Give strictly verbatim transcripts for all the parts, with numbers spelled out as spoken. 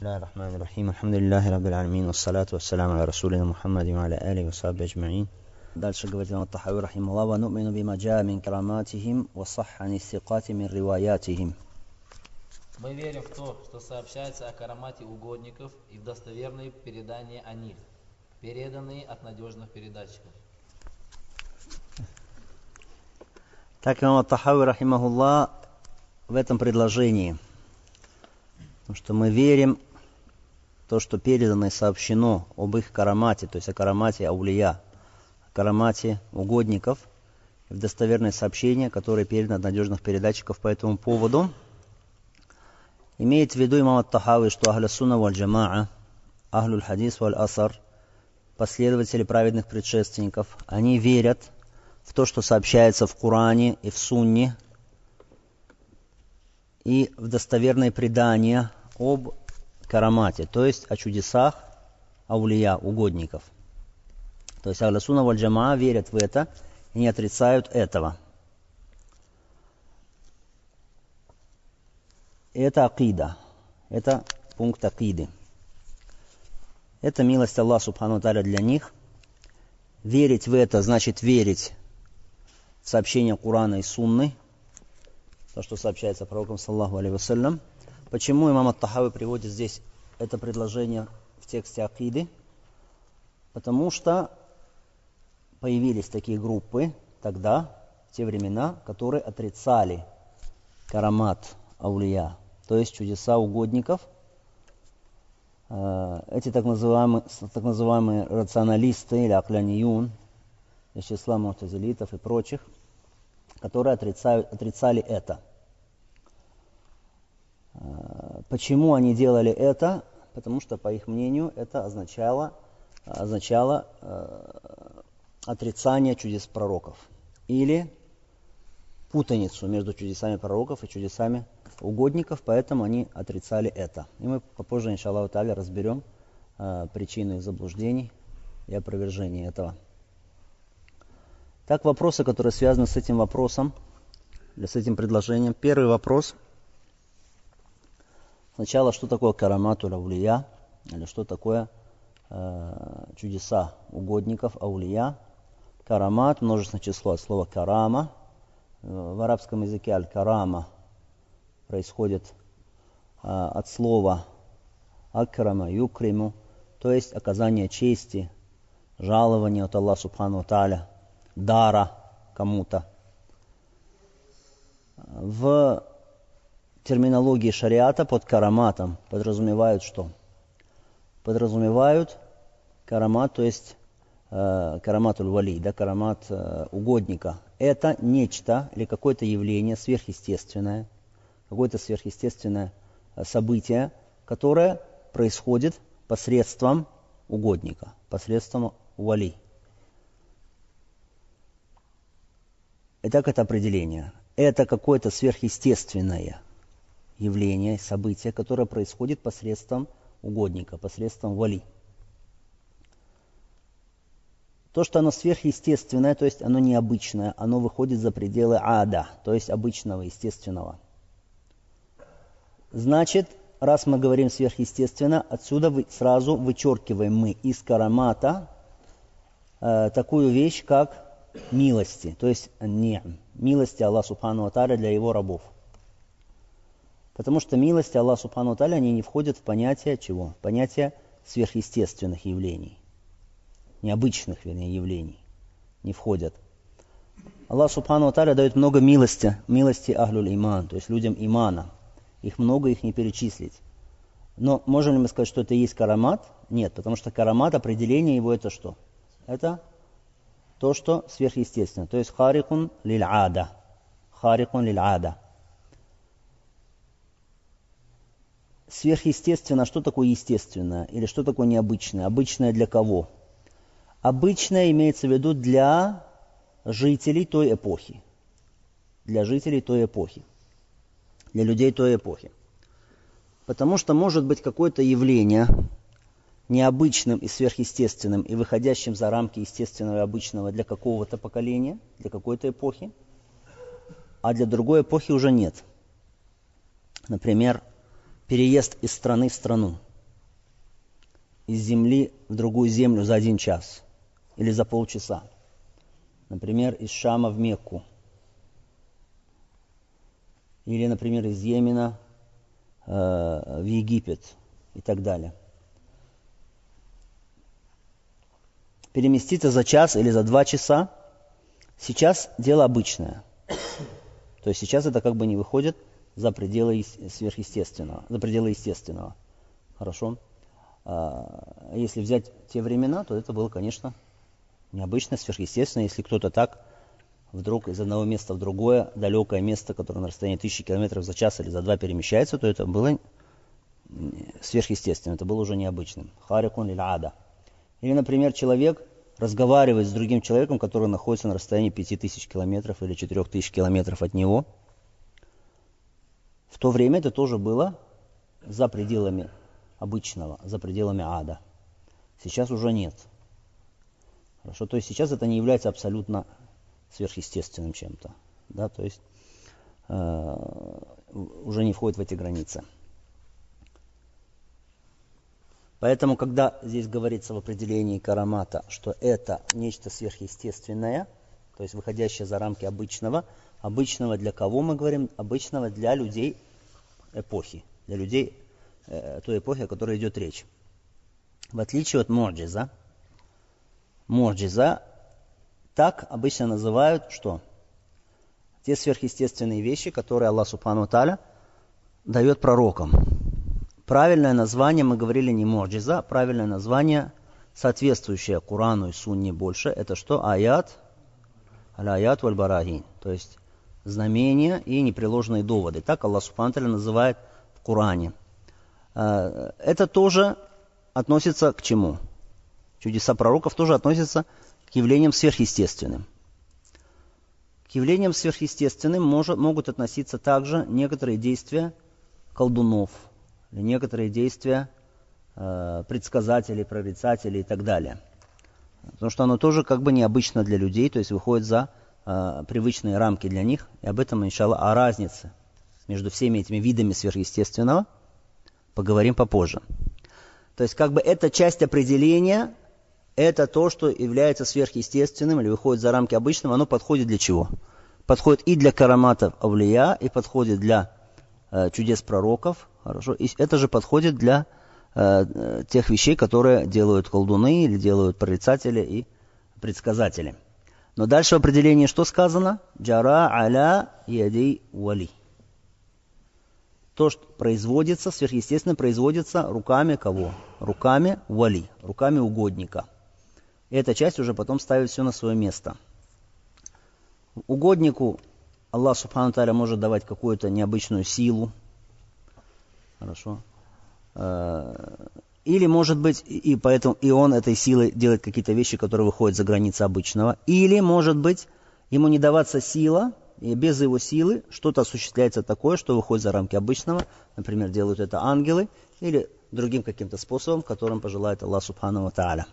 بسم الله الرحمن الرحيم الحمد لله رب العالمين والصلاة والسلام على رسولنا محمد وعلى آله وصحبه أجمعين. Дальше говорит имам ат-Тахави рахимахуллах: «Ва ну'мину бима джаа мин караматихим ва сахха ани ссикати мин риваятихим». Мы верим в то, что сообщается о карамате угодников и в достоверные передания о них, переданные от надежных передатчиков. Так имам ат-Тахави рахимахуллах в этом предложении, потому что мы верим в то, что передано и сообщено об их карамате, то есть о карамате аулия, о карамате угодников, в достоверные сообщения, которые переданы от надежных передатчиков по этому поводу. Имеет в виду имам ат-Тахави, что ахлю сунна валь джамаа, ахлю хадис валь асар, последователи праведных предшественников, они верят в то, что сообщается в Коране и в Сунне, и в достоверные предания об карамате, то есть о чудесах аулия, угодников. То есть ахлю сунна валь джамаа верят в это и не отрицают этого. Это акида, это пункт акиды. Это милость Аллаха субхану ва тааля для них. Верить в это значит верить в сообщение Корана и Сунны, то, что сообщается пророком саллаллаху алейхи вассалям. Почему имам ат-Тахави приводит здесь это предложение в тексте акиды? Потому что появились такие группы тогда, в те времена, которые отрицали карамат аулия, то есть чудеса угодников. Эти так называемые, так называемые рационалисты или акляниюн, из числа му'тазилитов и прочих, которые отрицают, отрицали это. Почему они делали это? Потому что, по их мнению, это означало, означало э, отрицание чудес пророков. Или путаницу между чудесами пророков и чудесами угодников, поэтому они отрицали это. И мы попозже, иншаллаху тааля, разберем э, причины заблуждений и опровержения этого. Так, вопросы, которые связаны с этим вопросом, или с этим предложением. Первый вопрос. Сначала, что такое караматуль аулия, или что такое э, чудеса угодников аулия. Карамат, множественное число от слова карама. В арабском языке аль-карама происходит э, от слова акрама юкриму, то есть оказание чести, жалования от Аллаха субхану ва тааля, дара кому-то. В терминологии шариата под караматом подразумевают что? Подразумевают карамат, то есть э, караматуль вали, да, карамат э, угодника. Это нечто или какое-то явление сверхъестественное, какое-то сверхъестественное событие, которое происходит посредством угодника, посредством вали. Итак, это определение. Это какое-то сверхъестественное явление, событие, которое происходит посредством угодника, посредством вали. То, что оно сверхъестественное, то есть оно необычное, оно выходит за пределы ада, то есть обычного, естественного. Значит, раз мы говорим сверхъестественно, отсюда сразу вычеркиваем мы из карамата э, такую вещь, как милости, то есть ни'м, милости Аллаха субхану ва тааля для его рабов. Потому что милости Аллаха субхану ва тааля, они не входят в понятие чего? Понятие сверхъестественных явлений, необычных, вернее, явлений не входят. Аллах субхану ва тааля дает много милости, милости ахлюль иман, то есть людям имана. Их много, их не перечислить. Но можем ли мы сказать, что это и есть карамат? Нет, потому что карамат, определение его это что? Это то, что сверхъестественно. То есть харикун лиль ада. Харикун лиль ада. Сверхъестественно, что такое естественное? Или что такое необычное? Обычное для кого? Обычное имеется в виду для жителей той эпохи. Для жителей той эпохи. Для людей той эпохи. Потому что может быть какое-то явление необычным и сверхъестественным и выходящим за рамки естественного и обычного для какого-то поколения, для какой-то эпохи, а для другой эпохи уже нет. Например, переезд из страны в страну. из земли в другую землю за один час или за полчаса. Например, из Шама в Мекку. Или, например, из Йемена э, в Египет и так далее. Переместиться за час или за два часа сейчас дело обычное. То есть сейчас это как бы не выходит за пределы сверхъестественного, за пределы естественного. Хорошо? А если взять те времена, то это было, конечно, необычно, сверхъестественно. Если кто-то так вдруг из одного места в другое, далекое место, которое на расстоянии тысячи километров за час или за два перемещается, то это было сверхъестественно, это было уже необычным. Харикун или ада. Или, например, человек разговаривает с другим человеком, который находится на расстоянии пяти тысяч километров или четырёх тысяч километров от него. В то время это тоже было за пределами обычного, за пределами ада. Сейчас уже нет. Хорошо, то есть сейчас это не является абсолютно сверхъестественным чем-то. Да, то есть э, уже не входит в эти границы. Поэтому, когда здесь говорится в определении карамата, что это нечто сверхъестественное, то есть выходящее за рамки обычного, обычного для кого мы говорим? Обычного для людей эпохи, для людей э, той эпохи, о которой идет речь. В отличие от муджиза, муджиза так обычно называют что? Те сверхъестественные вещи, которые Аллах Субхану ва Тааля дает пророкам. Правильное название, мы говорили, не муджиза, правильное название, соответствующее Корану и Сунне больше, это что? Аят, аль-аят валь-барахин, то есть знамения и непреложные доводы. Так Аллах Субхану ва Тааля называет в Коране. Это тоже относится к чему? Чудеса пророков тоже относятся к явлениям сверхъестественным. К явлениям сверхъестественным может, могут относиться также некоторые действия колдунов, некоторые действия э, предсказателей, прорицателей и так далее. Потому что оно тоже как бы необычно для людей, то есть выходит за э, привычные рамки для них. И об этом, иншаллах, о разнице между всеми этими видами сверхъестественного поговорим попозже. То есть как бы эта часть определения, это то, что является сверхъестественным или выходит за рамки обычного, оно подходит для чего? Подходит и для караматов авлия, и подходит для э, чудес пророков. Хорошо. И это же подходит для э, тех вещей, которые делают колдуны или делают прорицатели и предсказатели. Но дальше в определении что сказано? Джара аля ядей вали. То, что производится, сверхъестественно производится руками кого? Руками вали, руками угодника. И эта часть уже потом ставит все на свое место. Угоднику Аллах Субхану ва Тааля может давать какую-то необычную силу. Хорошо. Или, может быть, и поэтому и он этой силой делает какие-то вещи, которые выходят за границы обычного. Или, может быть, ему не даваться сила, и без его силы что-то осуществляется такое, что выходит за рамки обычного. Например, делают это ангелы или другим каким-то способом, которым пожелает Аллах Субхану ва Тааля.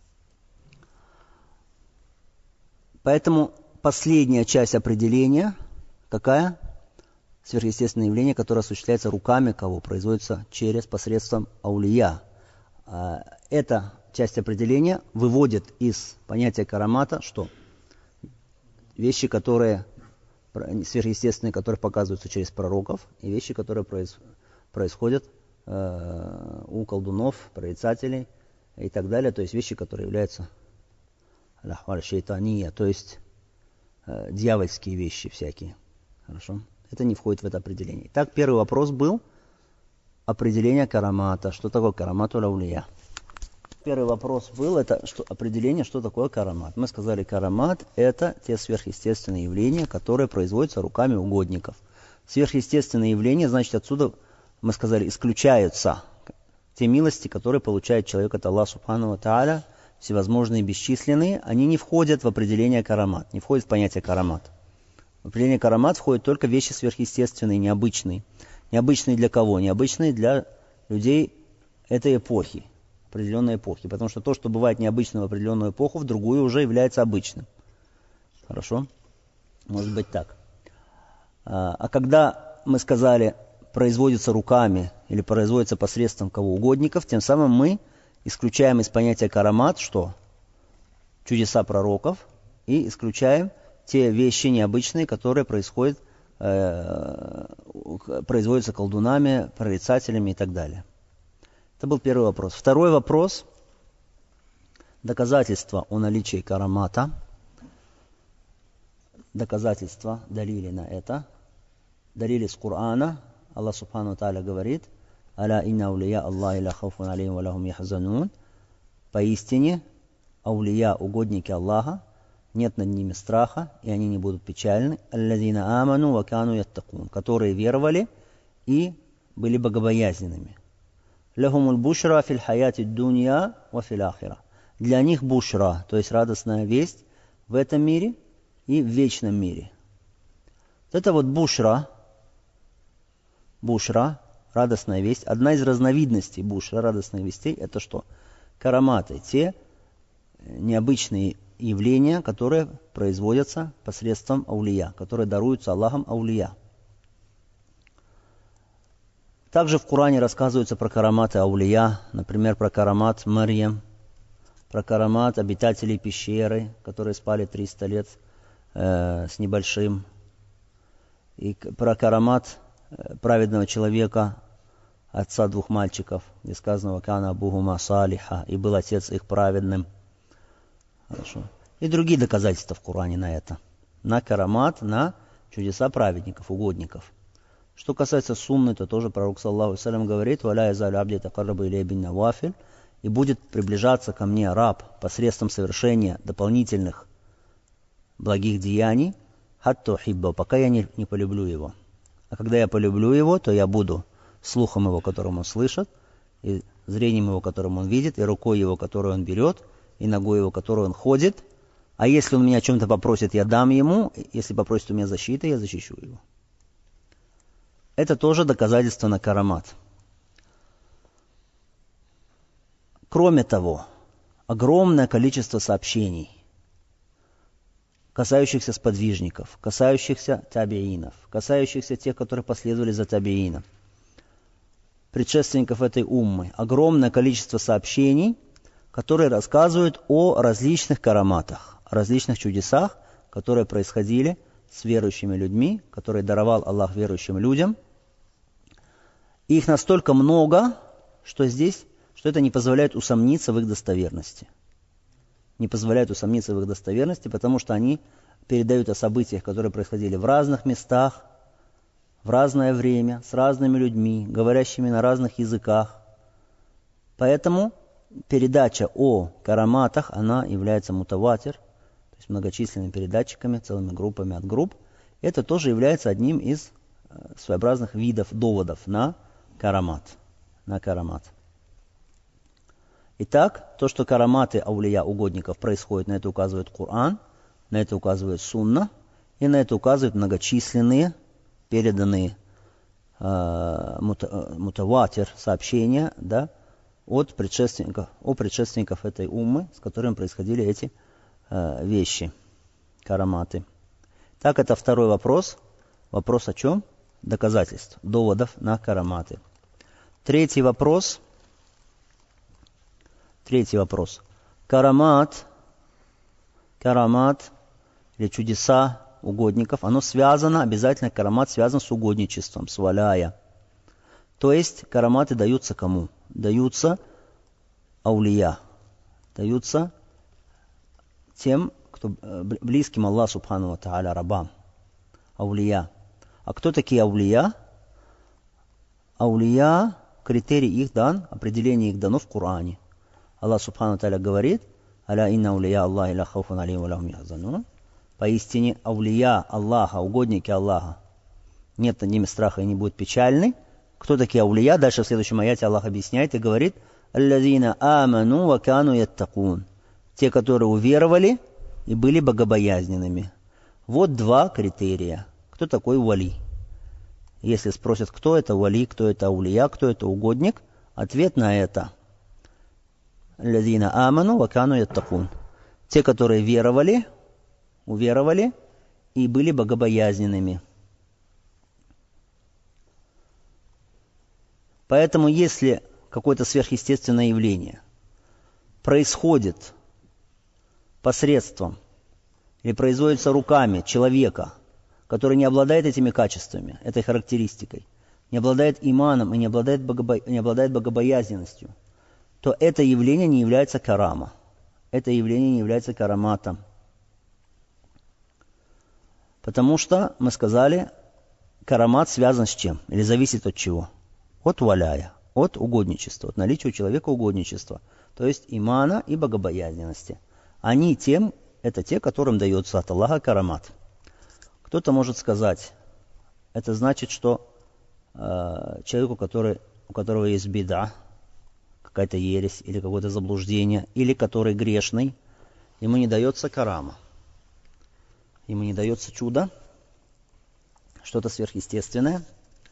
Поэтому последняя часть определения, какая? Сверхъестественное явление, которое осуществляется руками кого? Производится через посредством аулия. Эта часть определения выводит из понятия карамата что? Вещи, которые сверхъестественные, которые показываются через пророков, и вещи, которые происходят у колдунов, прорицателей и так далее. То есть вещи, которые являются шейтания, то есть дьявольские вещи всякие. Хорошо? Это не входит в это определение. Так, первый вопрос был определение карамата. Что такое карамат уль-аулия? Первый вопрос был это что, определение, что такое карамат. Мы сказали, карамат это те сверхъестественные явления, которые производятся руками угодников. Сверхъестественные явления, значит, отсюда, мы сказали, исключаются те милости, которые получает человек от Аллаха Субхану ва Тааля, всевозможные бесчисленные, они не входят в определение карамат, не входят в понятие карамат. В определение карамат входят только вещи сверхъестественные, необычные. Необычные для кого? Необычные для людей этой эпохи, определенной эпохи. Потому что то, что бывает необычным в определенную эпоху, в другую уже является обычным. Хорошо? Может быть так. А, а когда мы сказали, производится руками или производится посредством кого угодников, тем самым мы исключаем из понятия карамат, что? Чудеса пророков, и исключаем те вещи необычные, которые происходят, э, производятся колдунами, прорицателями и так далее. Это был первый вопрос. Второй вопрос. Доказательства о наличии карамата. Доказательства, далили на это. Далили с Корана. Аллах Субхану Тааля говорит: «Аля инна аулия Аллахи ла хауфун алейхим ва ла хум яхзанун». Поистине, аулия, угодники Аллаха, нет над ними страха, и они не будут печальны. «Аллазина аману ва кану яттакун», которые веровали и были богобоязненными. «Лахумул бушра фил хаяти дунья ва фил ахира». Для них бушра, то есть радостная весть в этом мире и в вечном мире. Вот это вот бушра, бушра, радостная весть. Одна из разновидностей бушра, радостных вестей, это что? Караматы, те необычные явления, которые производятся посредством аулия, которые даруются Аллахом аулия. Также в Коране рассказываются про караматы аулия, например, про карамат Марьям, про карамат обитателей пещеры, которые спали триста лет э, с небольшим, и про карамат э, праведного человека, отца двух мальчиков, где сказано «Вакана абухума салиха», и был отец их праведным. Хорошо. И другие доказательства в Коране на это. На карамат, на чудеса праведников, угодников. Что касается сунны, то тоже пророк саллаллаху алейхи ва саллям говорит: «Валя язалю абди такаррабу илейя бин навафиль», и будет приближаться ко мне раб посредством совершения дополнительных благих деяний, хатто хибба, пока я не, не полюблю его. А когда я полюблю его, то я буду слухом его, которым он слышит, и зрением его, которым он видит, и рукой его, которую он берет, и ногой его, которую он ходит. А если он меня о чем-то попросит, я дам ему. Если попросит у меня защиты, я защищу его. Это тоже доказательство на карамат. Кроме того, огромное количество сообщений, касающихся сподвижников, касающихся табиинов, касающихся тех, которые последовали за табиином, предшественников этой уммы. Огромное количество сообщений, которые рассказывают о различных караматах, о различных чудесах, которые происходили с верующими людьми, которые даровал Аллах верующим людям. И их настолько много, что здесь, что это не позволяет усомниться в их достоверности. Не позволяет усомниться в их достоверности, потому что они передают о событиях, которые происходили в разных местах, в разное время, с разными людьми, говорящими на разных языках. Поэтому передача о караматах, она является мутаватир, то есть многочисленными передатчиками, целыми группами от групп. Это тоже является одним из своеобразных видов доводов на карамат. На карамат. Итак, то, что караматы аулия угодников происходят, на это указывает Коран, на это указывает Сунна, и на это указывают многочисленные переданные э, мутаватир сообщения, да, от предшественников, о предшественников этой уммы, с которыми происходили эти э, вещи, караматы. Так, это второй вопрос. Вопрос о чем? Доказательств, доводов на караматы. Третий вопрос. Третий вопрос. Карамат, карамат или чудеса угодников, оно связано, обязательно карамат связан с угодничеством, с валяя. То есть караматы даются кому? Даются аулия, даются тем, кто близким Аллаху Субхану ва Тааля рабам. Аулия. А кто такие аулия? Аулия, критерий их дан, определение их дано в Коране. Аллах Субхану ва Тааля говорит: «Аля инна аулия Аллахи ла хауфун алейхим ва ла хум яхзанун». Поистине аулия Аллаха, угодники Аллаха, нет над ними страха и не будет печальны. Кто такие аулия? Дальше в следующем аяте Аллах объясняет и говорит: «Аллазина аману ва кану яттакун». Те, которые уверовали и были богобоязненными. Вот два критерия. Кто такой вали? Если спросят, кто это вали, кто это аулия, кто это угодник, ответ на это: «Аллазина аману ва кану яттакун». Те, которые веровали, уверовали и были богобоязненными. Поэтому, если какое-то сверхъестественное явление происходит посредством или производится руками человека, который не обладает этими качествами, этой характеристикой, не обладает иманом и не обладает, богобо... не обладает богобоязненностью, то это явление не является карама. Это явление не является караматом. Потому что, мы сказали, карамат связан с чем? Или зависит от чего? От валяя, от угодничества, от наличия у человека угодничества. То есть имана и богобоязненности. Они тем, это те, которым дается от Аллаха карамат. Кто-то может сказать, это значит, что э, человеку, который, у которого есть бида, какая-то ересь или какое-то заблуждение, или который грешный, ему не дается карама. Ему не дается чудо, что-то сверхъестественное.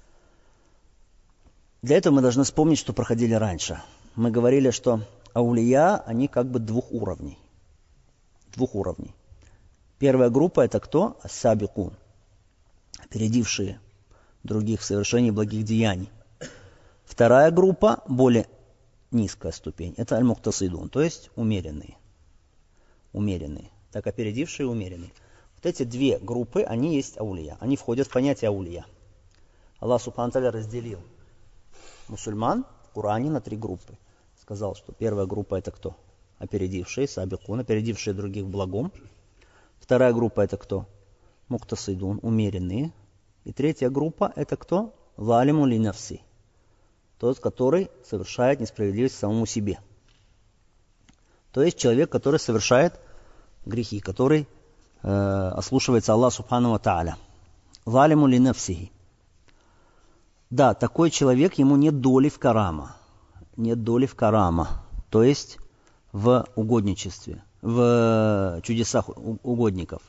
Для этого мы должны вспомнить, что проходили раньше. Мы говорили, что аулия, они как бы двух уровней. Двух уровней. Первая группа это кто? Ас-сабикун, опередившие других в совершении благих деяний. Вторая группа, более низкая ступень, это аль-муктасидун, то есть умеренные. Умеренные. Так, опередившие и умеренные. Вот эти две группы, они есть аулия. Они входят в понятие аулия. Аллах Субхану Тааля разделил мусульман в Коране на три группы. Сказал, что первая группа это кто? Опередившие, сабикун, опередившие других в благом. Вторая группа это кто? Муктасидун, умеренные. И третья группа это кто? Залиму ли нафси. Тот, который совершает несправедливость самому себе. То есть человек, который совершает грехи, который э, ослушивается Аллаха Субхану ва Тааля. Залиму ли нафсихи. Да, такой человек, ему нет доли в карама. Нет доли в карама. То есть в угодничестве, в чудесах угодников.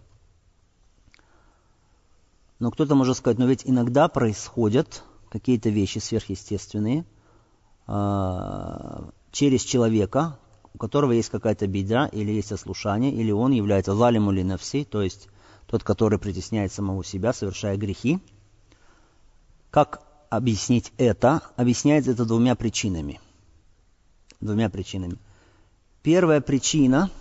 Но кто-то может сказать, но ведь иногда происходят какие-то вещи сверхъестественные э, через человека, у которого есть какая-то беда, или есть ослушание, или он является залиму ли нафси, то есть тот, который притесняет самого себя, совершая грехи. Как объяснить это? Объясняется это двумя причинами. Двумя причинами. Первая причина.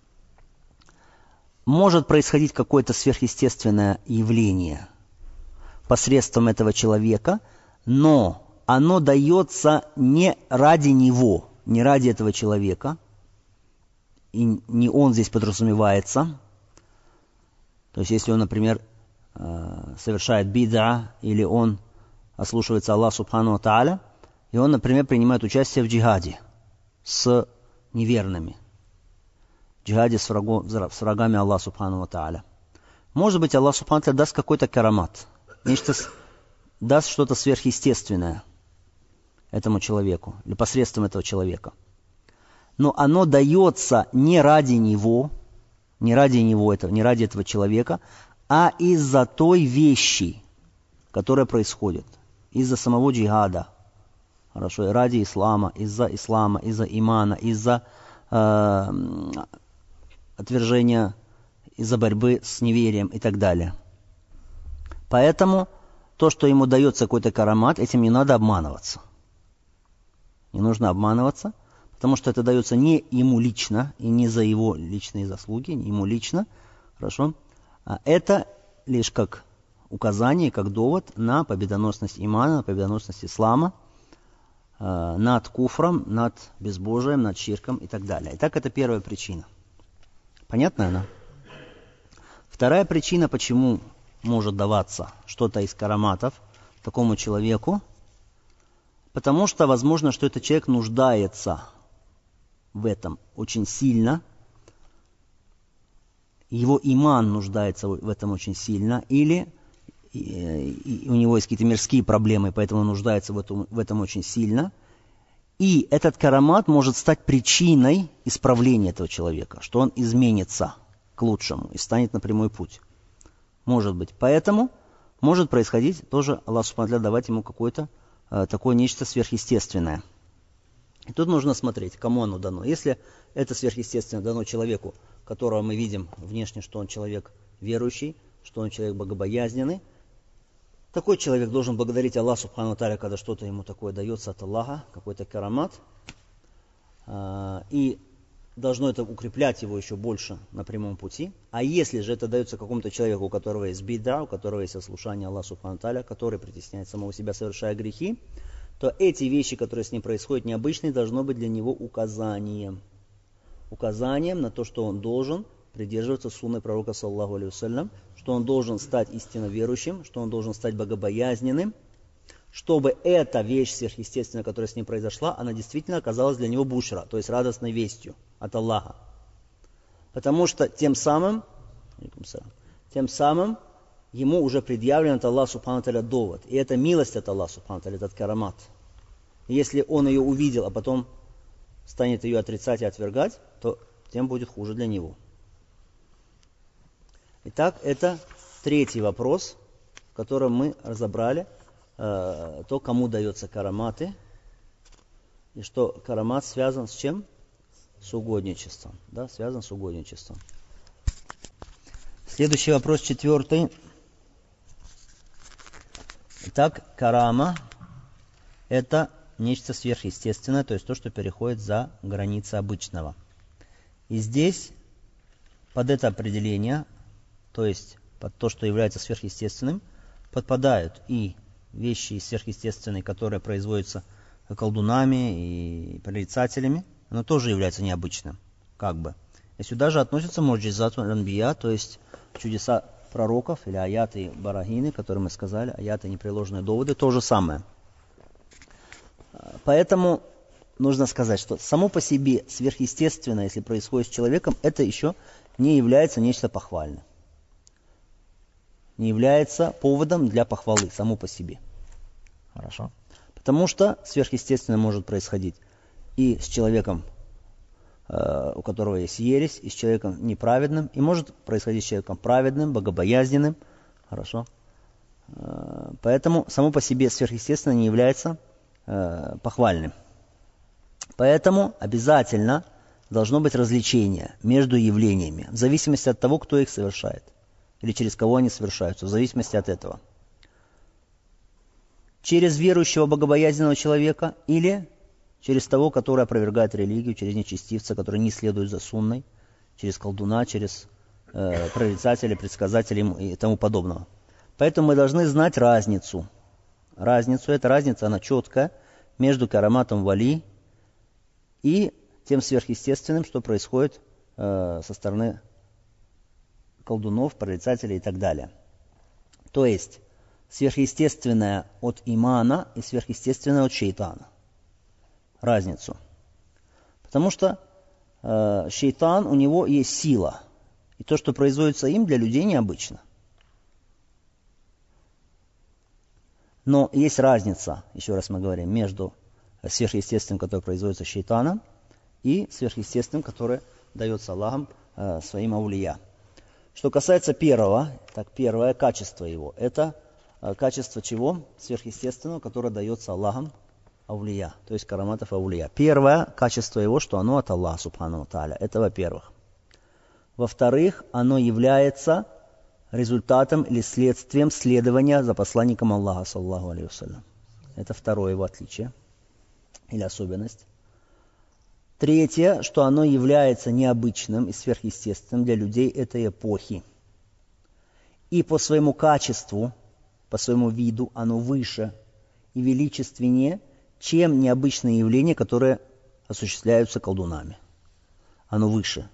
Может происходить какое-то сверхъестественное явление посредством этого человека, но оно дается не ради него, не ради этого человека, и не он здесь подразумевается. То есть, если он, например, совершает бида, или он ослушивается Аллаха Субхану ва Тааля, и он, например, принимает участие в джихаде с неверными, в джихаде с, врагом, с врагами Аллаха Субхану ва Тааля. Может быть, Аллах Субхану ва Тааля даст какой-то карамат, нечто, даст что-то сверхъестественное этому человеку, или посредством этого человека. Но оно дается не ради него, не ради него этого, не ради этого человека, а из-за той вещи, которая происходит, из-за самого джихада, хорошо, и ради ислама, из-за ислама, из-за имана, из-за э, отвержения, из-за борьбы с неверием и так далее. Поэтому то, что ему дается какой-то карамат, этим не надо обманываться. Не нужно обманываться, потому что это дается не ему лично, и не за его личные заслуги, не ему лично, хорошо, а это лишь как указание, как довод на победоносность имана, на победоносность ислама, э, над куфром, над безбожием, над ширком и так далее. Итак, это первая причина. Понятно она? Вторая причина, почему может даваться что-то из караматов такому человеку, потому что возможно, что этот человек нуждается в этом очень сильно, его иман нуждается в этом очень сильно, или и, и у него есть какие-то мирские проблемы, поэтому он нуждается в этом, в этом очень сильно. И этот карамат может стать причиной исправления этого человека, что он изменится к лучшему и станет на прямой путь. Может быть. Поэтому может происходить тоже, Аллах Субхану ва Тааля давать ему какое-то э, такое нечто сверхъестественное. И тут нужно смотреть, кому оно дано. Если это сверхъестественное дано человеку, которого мы видим внешне, что он человек верующий, что он человек богобоязненный, такой человек должен благодарить Аллаха Субхану ва Тааля, когда что-то ему такое дается от Аллаха, какой-то карамат. И должно это укреплять его еще больше на прямом пути. А если же это дается какому-то человеку, у которого есть бида, у которого есть ослушание Аллаха Субхану Тааля, который притесняет самого себя, совершая грехи, то эти вещи, которые с ним происходят необычные, должно быть для него указанием. Указанием на то, что он должен придерживаться сунны пророка, саллаллаху алейхи вассалям, что он должен стать истинно верующим, что он должен стать богобоязненным, чтобы эта вещь сверхъестественная, которая с ним произошла, она действительно оказалась для него бушра, то есть радостной вестью от Аллаха. Потому что тем самым, тем самым ему уже предъявлен от Аллаха Субхану Тааля довод. И это милость от Аллаха Субхану Тааля, этот карамат. И если он ее увидел, а потом станет ее отрицать и отвергать, то тем будет хуже для него. Итак, это третий вопрос, в котором мы разобрали э, то, кому дается караматы, и что карамат связан с чем? С угодничеством. Да, связан с угодничеством. Следующий вопрос, четвертый. Итак, карама – это нечто сверхъестественное, то есть то, что переходит за границы обычного. И здесь под это определение, то есть под то, что является сверхъестественным, подпадают и вещи сверхъестественные, которые производятся колдунами и прорицателями, оно тоже является необычным, как бы. И сюда же относятся муджизату аль-анбия, то есть чудеса пророков или аяты барагины, которые мы сказали, аяты непреложные доводы, то же самое. Поэтому нужно сказать, что само по себе сверхъестественное, если происходит с человеком, это еще не является нечто похвальным. Не является поводом для похвалы само по себе. Хорошо. Потому что сверхъестественное может происходить и с человеком, э, у которого есть ересь, и с человеком неправедным, и может происходить с человеком праведным, богобоязненным. Хорошо. Э, поэтому само по себе сверхъестественное не является э, похвальным. Поэтому обязательно должно быть различение между явлениями, в зависимости от того, кто их совершает, или через кого они совершаются, в зависимости от этого. Через верующего богобоязненного человека или через того, который опровергает религию, через нечестивца, который не следует за сунной, через колдуна, через э, прорицателя, предсказателя и тому подобного. Поэтому мы должны знать разницу. Разницу, эта разница, она четкая, между караматом вали и тем сверхъестественным, что происходит э, со стороны колдунов, прорицателей и так далее. То есть сверхъестественное от имана и сверхъестественное от шейтана. Разницу. Потому что э, шейтан, у него есть сила. И то, что производится им, для людей необычно. Но есть разница, еще раз мы говорим, между сверхъестественным, которое производится шейтаном, и сверхъестественным, которое дается Аллахом э, своим аулия. Что касается первого, так первое качество его, это э, качество чего? Сверхъестественного, которое дается Аллахом аулия, то есть караматов аулия. Первое качество его, что оно от Аллаха Субхану Тааля. Это во-первых. Во-вторых, оно является результатом или следствием следования за посланником Аллаха, саллаллаху алейхи вассалям. Это второе его отличие или особенность. Третье, что оно является необычным и сверхъестественным для людей этой эпохи. И по своему качеству, по своему виду, оно выше и величественнее, чем необычные явления, которые осуществляются колдунами. Оно выше.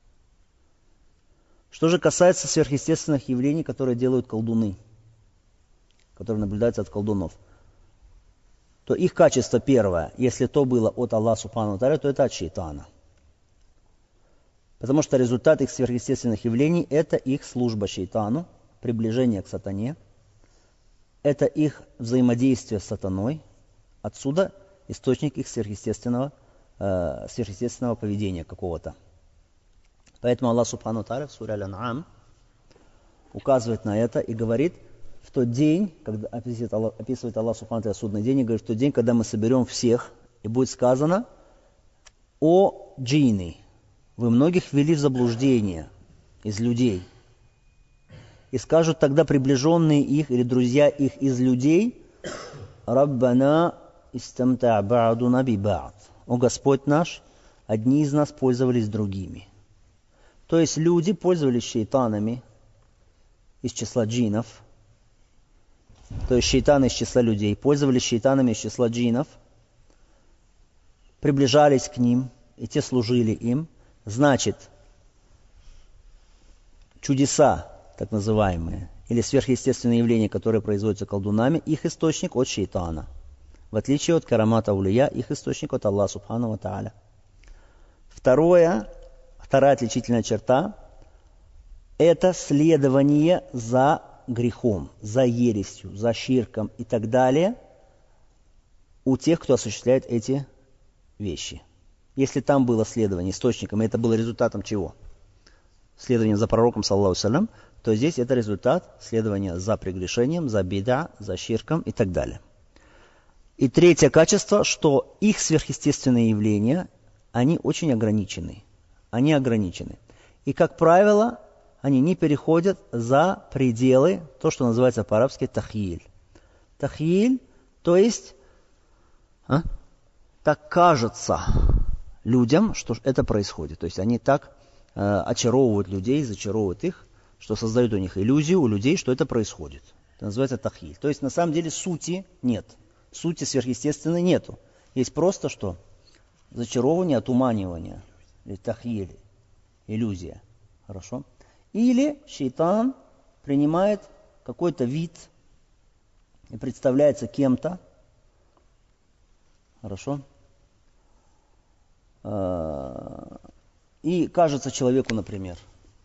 Что же касается сверхъестественных явлений, которые делают колдуны, которые наблюдаются от колдунов, то их качество первое, если то было от Аллаха Субхану Тааля, то это от шейтана. Потому что результат их сверхъестественных явлений – это их служба шейтану, приближение к сатане, это их взаимодействие с сатаной, отсюда источник их сверхъестественного, э, сверхъестественного поведения какого-то. Поэтому Аллах Субхану Тааля в суре Аль-Ан'ам указывает на это и говорит, в тот день, когда описывает Аллах, описывает Аллах Субхану Тааля судный день, и говорит, в тот день, когда мы соберем всех, и будет сказано: «О джинны, вы многих ввели в заблуждение из людей». И скажут тогда приближенные их или друзья их из людей: «Раббана истамта ба'дуна би ба'д». «О Господь наш, одни из нас пользовались другими. То есть люди пользовались шейтанами из числа джиннов, то есть шейтаны из числа людей, пользовались шейтанами из числа джиннов, приближались к ним, и те служили им. Значит, чудеса, так называемые, или сверхъестественные явления, которые производятся колдунами, их источник от шейтана. В отличие от карамата аулия, их источник от Аллаха субхану ва тааля. Второе, вторая отличительная черта – это следование за грехом, за ересью, за ширком и так далее у тех, кто осуществляет эти вещи. Если там было следование источником, и это было результатом чего? Следование за пророком, саллаллаху салям, то здесь это результат следования за прегрешением, за бида, за ширком и так далее. И третье качество, что их сверхъестественные явления, они очень ограничены. Они ограничены. И, как правило, они не переходят за пределы, то, что называется по-арабски тахиль. Тахиль, то есть, а, так кажется людям, что это происходит. То есть они так э, очаровывают людей, зачаровывают их, что создают у них иллюзию, у людей, что это происходит. Это называется тахиль. То есть на самом деле сути нет. Сути сверхъестественной нету. Есть просто что? Зачаровывание, отуманивание. Или тахиль, иллюзия. Хорошо? Или шейтан принимает какой-то вид и представляется кем-то. Хорошо? И кажется человеку, например,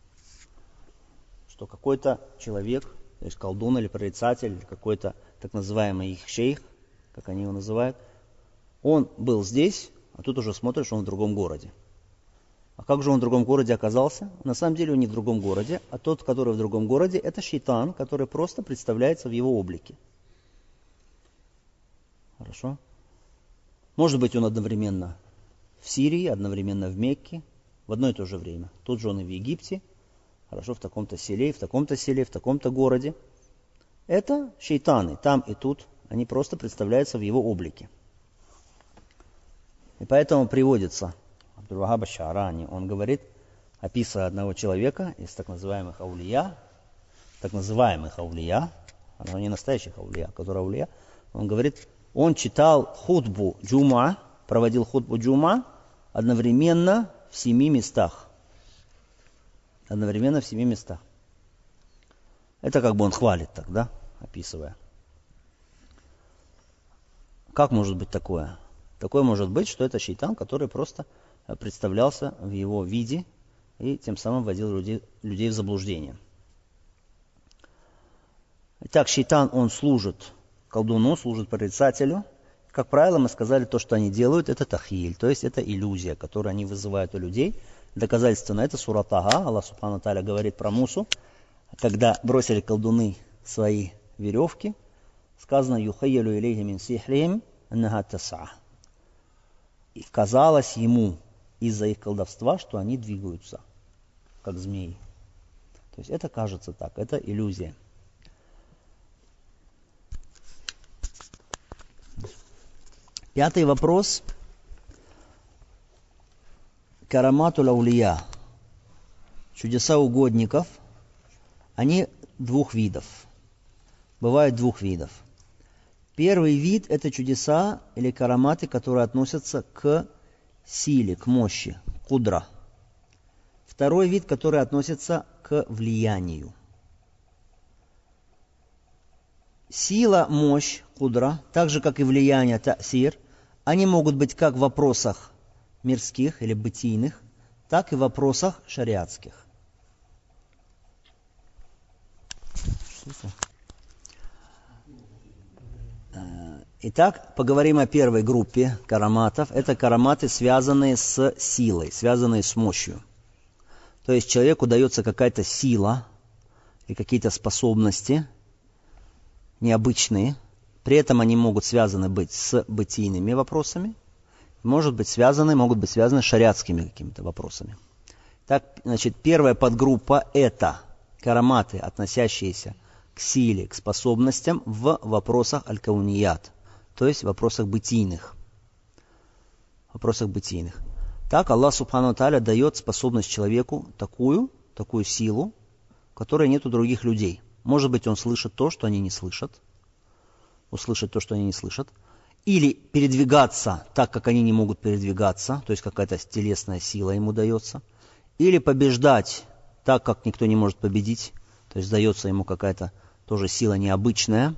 что какой-то человек, то есть колдун или прорицатель, или какой-то так называемый их шейх, как они его называют, он был здесь, а тут уже смотришь, он в другом городе. А как же он в другом городе оказался? На самом деле он не в другом городе, а тот, который в другом городе, это шейтан, который просто представляется в его облике. Хорошо? Может быть, он одновременно в Сирии, одновременно в Мекке, в одно и то же время. Тут же он и в Египте, хорошо, в таком-то селе, в таком-то селе, в таком-то городе. Это шейтаны, там и тут, они просто представляются в его облике. И поэтому приводится Абдул-Вахаб аш-Шаарани, он говорит, описывая одного человека из так называемых аулия, так называемых аулия, но не настоящих аулия, которые аулия, он говорит, он читал хутбу джума, проводил хутбу джума одновременно в семи местах. Одновременно в семи местах. Это как бы он хвалит так, да, описывая. Как может быть такое? Такое может быть, что это шейтан, который просто представлялся в его виде и тем самым вводил людей, людей в заблуждение. Итак, шейтан, он служит колдуну, служит прорицателю. Как правило, мы сказали, то, что они делают, это тахиль, то есть это иллюзия, которую они вызывают у людей. Доказательство на это сура Тага, Аллах субхану тааля говорит про Мусу, когда бросили колдуны свои веревки, сказано «Юхайялю илейхи мин сихрихим аннаха тас'a». И казалось ему из-за их колдовства, что они двигаются, как змеи. То есть это кажется так, это иллюзия. Пятый вопрос. Караматуль аулия. Чудеса угодников. Они двух видов. Бывают двух видов. Первый вид – это чудеса или караматы, которые относятся к силе, к мощи, кудра. Второй вид, который относится к влиянию. Сила, мощь, кудра, так же, как и влияние, та'сир, они могут быть как в вопросах мирских или бытийных, так и в вопросах шариатских. Итак, поговорим о первой группе караматов. Это караматы, связанные с силой, связанные с мощью. То есть человеку дается какая-то сила и какие-то способности необычные. При этом они могут связаны быть с бытийными вопросами, может быть связаны, могут быть связаны с шариатскими какими-то вопросами. Так, значит, первая подгруппа – это караматы, относящиеся к силе, к способностям в вопросах аль-кауният, то есть в вопросах бытийных. В вопросах бытийных. Так Аллах Субхану ва Тааля дает способность человеку такую, такую силу, которой нет у других людей. Может быть, он слышит то, что они не слышат, услышать то, что они не слышат, или передвигаться так, как они не могут передвигаться, то есть какая-то телесная сила ему дается, или побеждать так, как никто не может победить, то есть дается ему какая-то тоже сила необычная.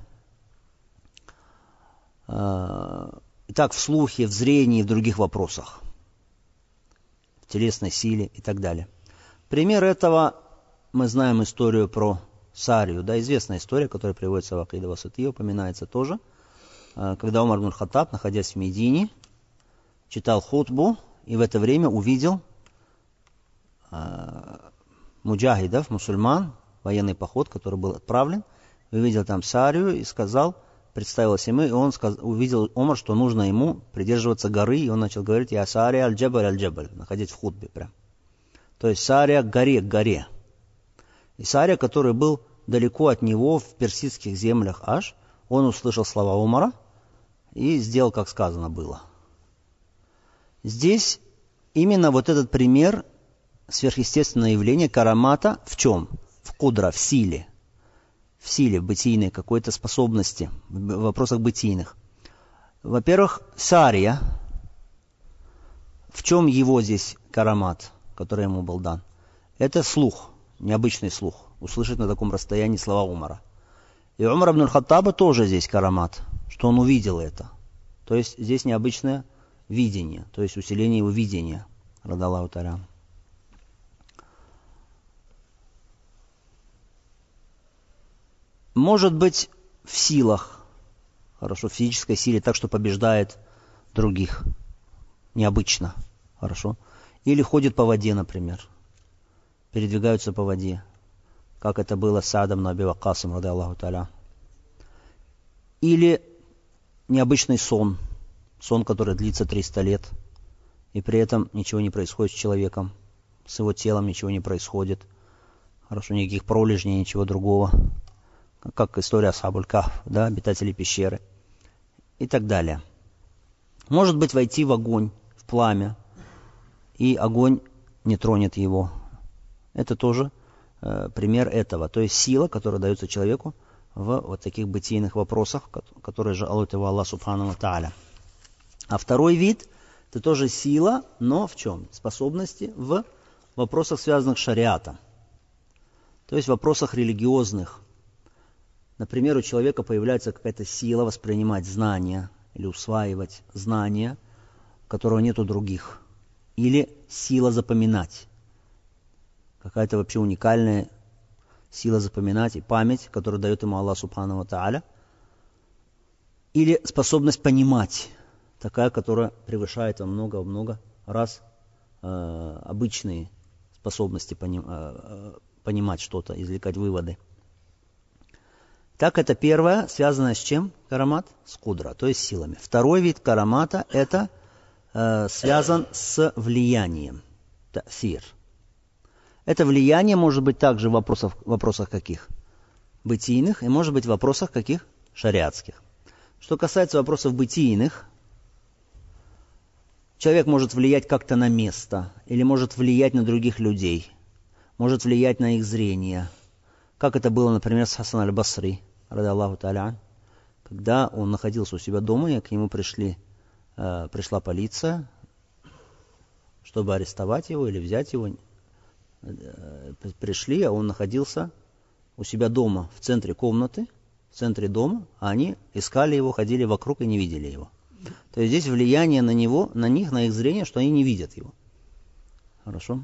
И так в слухе, в зрении, в других вопросах, в телесной силе и так далее. Пример этого мы знаем историю про Сарию, да, известная история, которая приводится в Акида Васатия, упоминается тоже, когда Умар ибн аль-Хаттаб, находясь в Медине, читал хутбу и в это время увидел э, муджахидов, мусульман, военный поход, который был отправлен, увидел там Сарию и сказал, представился ему, и он сказ, увидел Умар, что нужно ему придерживаться горы, и он начал говорить: «Я Сария аль-Джабаль аль-Джабаль», находясь в хутбе прям. То есть Сария к горе, к горе. И Сария, который был далеко от него, в персидских землях аж, он услышал слова Умара и сделал, как сказано было. Здесь именно вот этот пример сверхъестественного явления карамата в чем? В кудра, в силе. В силе, в бытийной какой-то способности, в вопросах бытийных. Во-первых, Сария. В чем его здесь карамат, который ему был дан? Это слух, необычный слух. Услышать на таком расстоянии слова Умара. И Умар ибн аль-Хаттаба тоже здесь карамат, что он увидел это. То есть здесь необычное видение, то есть усиление его видения. Радаллаху та'аля. Может быть в силах, хорошо, в физической силе, так что побеждает других. Необычно, хорошо. Или ходит по воде, например. Передвигаются по воде. Как это было с Саадом ибн Аби Ваккасом, радаллаху та'аля. Или необычный сон. Сон, который длится триста лет. И при этом ничего не происходит с человеком. С его телом ничего не происходит. Хорошо, никаких пролежней, ничего другого. Как история Асхабуль Кахф, да, обитатели пещеры. И так далее. Может быть, войти в огонь, в пламя. И огонь не тронет его. Это тоже э, пример этого. То есть сила, которая дается человеку в вот таких бытийных вопросах, которые жалует его Аллах Субхану ва Тааля. А второй вид – это тоже сила, но в чем? Способности в вопросах, связанных с шариатом. То есть в вопросах религиозных. Например, у человека появляется какая-то сила воспринимать знания или усваивать знания, которого нет у других. Или сила запоминать. Какая-то вообще уникальная сила запоминать и память, которую дает ему Аллах Субхану ва Тааля. Или способность понимать. Такая, которая превышает во много-много раз э, обычные способности поним, э, понимать что-то, извлекать выводы. Так, это первое, связанное с чем? Карамат? С кудра, то есть силами. Второй вид карамата – это э, связан с влиянием. Та'сир. Это влияние может быть также в вопросах, в вопросах каких? Бытийных, и может быть в вопросах каких? Шариатских. Что касается вопросов бытийных, человек может влиять как-то на место, или может влиять на других людей, может влиять на их зрение. Как это было, например, с Хасан аль-Басри, радаллаху та'аля, когда он находился у себя дома, и к нему пришли, э, пришла полиция, чтобы арестовать его или взять его. Э, пришли, а он находился у себя дома, в центре комнаты, в центре дома, а они искали его, ходили вокруг и не видели его. То есть здесь влияние на него, на них, на их зрение, что они не видят его. Хорошо?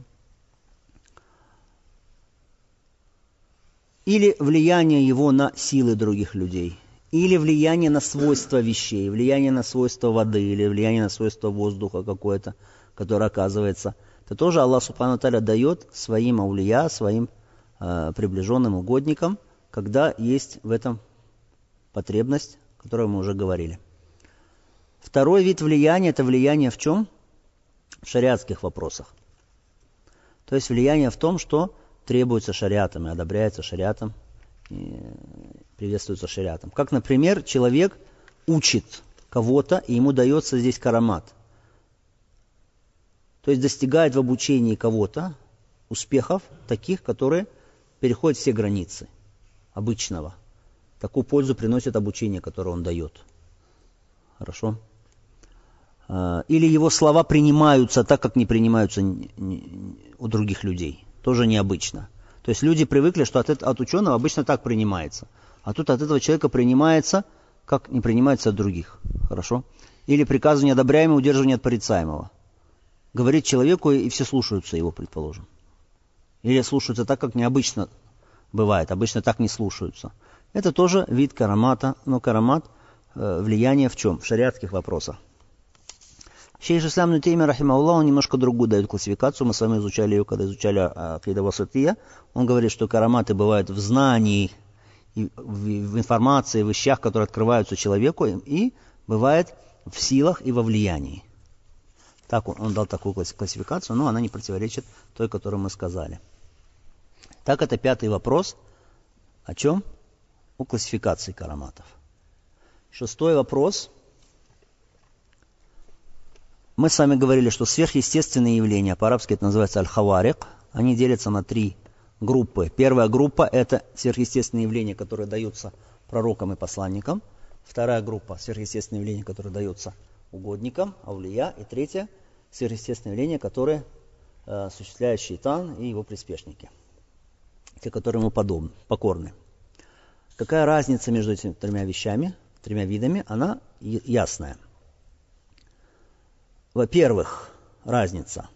Или влияние его на силы других людей. Или влияние на свойства вещей, влияние на свойства воды, или влияние на свойства воздуха какое-то, которое оказывается. Это тоже Аллах Субхану ва Тааля дает своим аулия, своим э, приближенным угодникам, когда есть в этом потребность, о которой мы уже говорили. Второй вид влияния – это влияние в чем? В шариатских вопросах. То есть влияние в том, что требуется шариатом и одобряется шариатом, и приветствуется шариатом. Как, например, человек учит кого-то, и ему дается здесь карамат. То есть достигает в обучении кого-то успехов, таких, которые переходят все границы обычного. Такую пользу приносит обучение, которое он дает. Хорошо? Или его слова принимаются так, как не принимаются у других людей. Тоже необычно. То есть люди привыкли, что от, от ученого обычно так принимается. А тут от этого человека принимается, как не принимается от других. Хорошо? Или приказывание одобряемого, удерживание от порицаемого. Говорит человеку, и все слушаются его, предположим. Или слушаются так, как необычно бывает. Обычно так не слушаются. Это тоже вид карамата. Но карамат э, влияние в чем? В шариатских вопросах. Шейх Ислам ибн Теймия, рахимахуллах, он немножко другую дает классификацию. Мы с вами изучали ее, когда изучали акида васатия. Он говорит, что караматы бывают в знании, и в, в информации, в вещах, которые открываются человеку, и бывает в силах и во влиянии. Так он, он дал такую классификацию, но она не противоречит той, которую мы сказали. Так, это пятый вопрос. О чем? О классификации караматов. Шестой вопрос. Мы с вами говорили, что сверхъестественные явления, по-арабски это называется аль-хаварик, они делятся на три группы. Первая группа – это сверхъестественные явления, которые даются пророкам и посланникам. Вторая группа – сверхъестественные явления, которые даются угодникам, аулия. И третья – сверхъестественные явления, которые э, осуществляют шейтан и его приспешники. Те, которые ему подобны, покорны. Какая разница между этими тремя вещами, тремя видами? Она ясная. Во-первых, разница.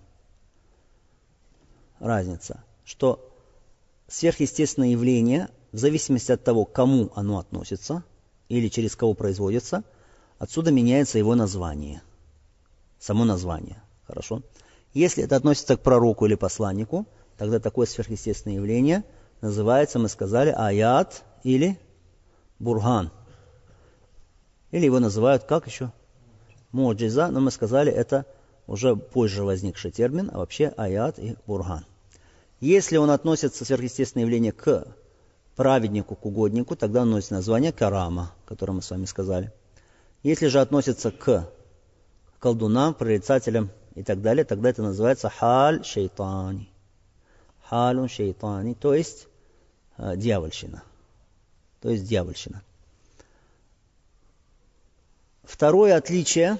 Разница, что сверхъестественное явление, в зависимости от того, к кому оно относится, или через кого производится, отсюда меняется его название. Само название. Хорошо? Если это относится к пророку или посланнику, тогда такое сверхъестественное явление называется, мы сказали, аят или бурган. Или его называют как еще? Муджиза, но мы сказали, это уже позже возникший термин, а вообще аят и бурган. Если он относится, сверхъестественное явление, к праведнику, к угоднику, тогда он носит название карама, которое мы с вами сказали. Если же относится к колдунам, прорицателям и так далее, тогда это называется халь шейтани. Халун шейтани, то есть э, дьявольщина. То есть дьявольщина. Второе отличие,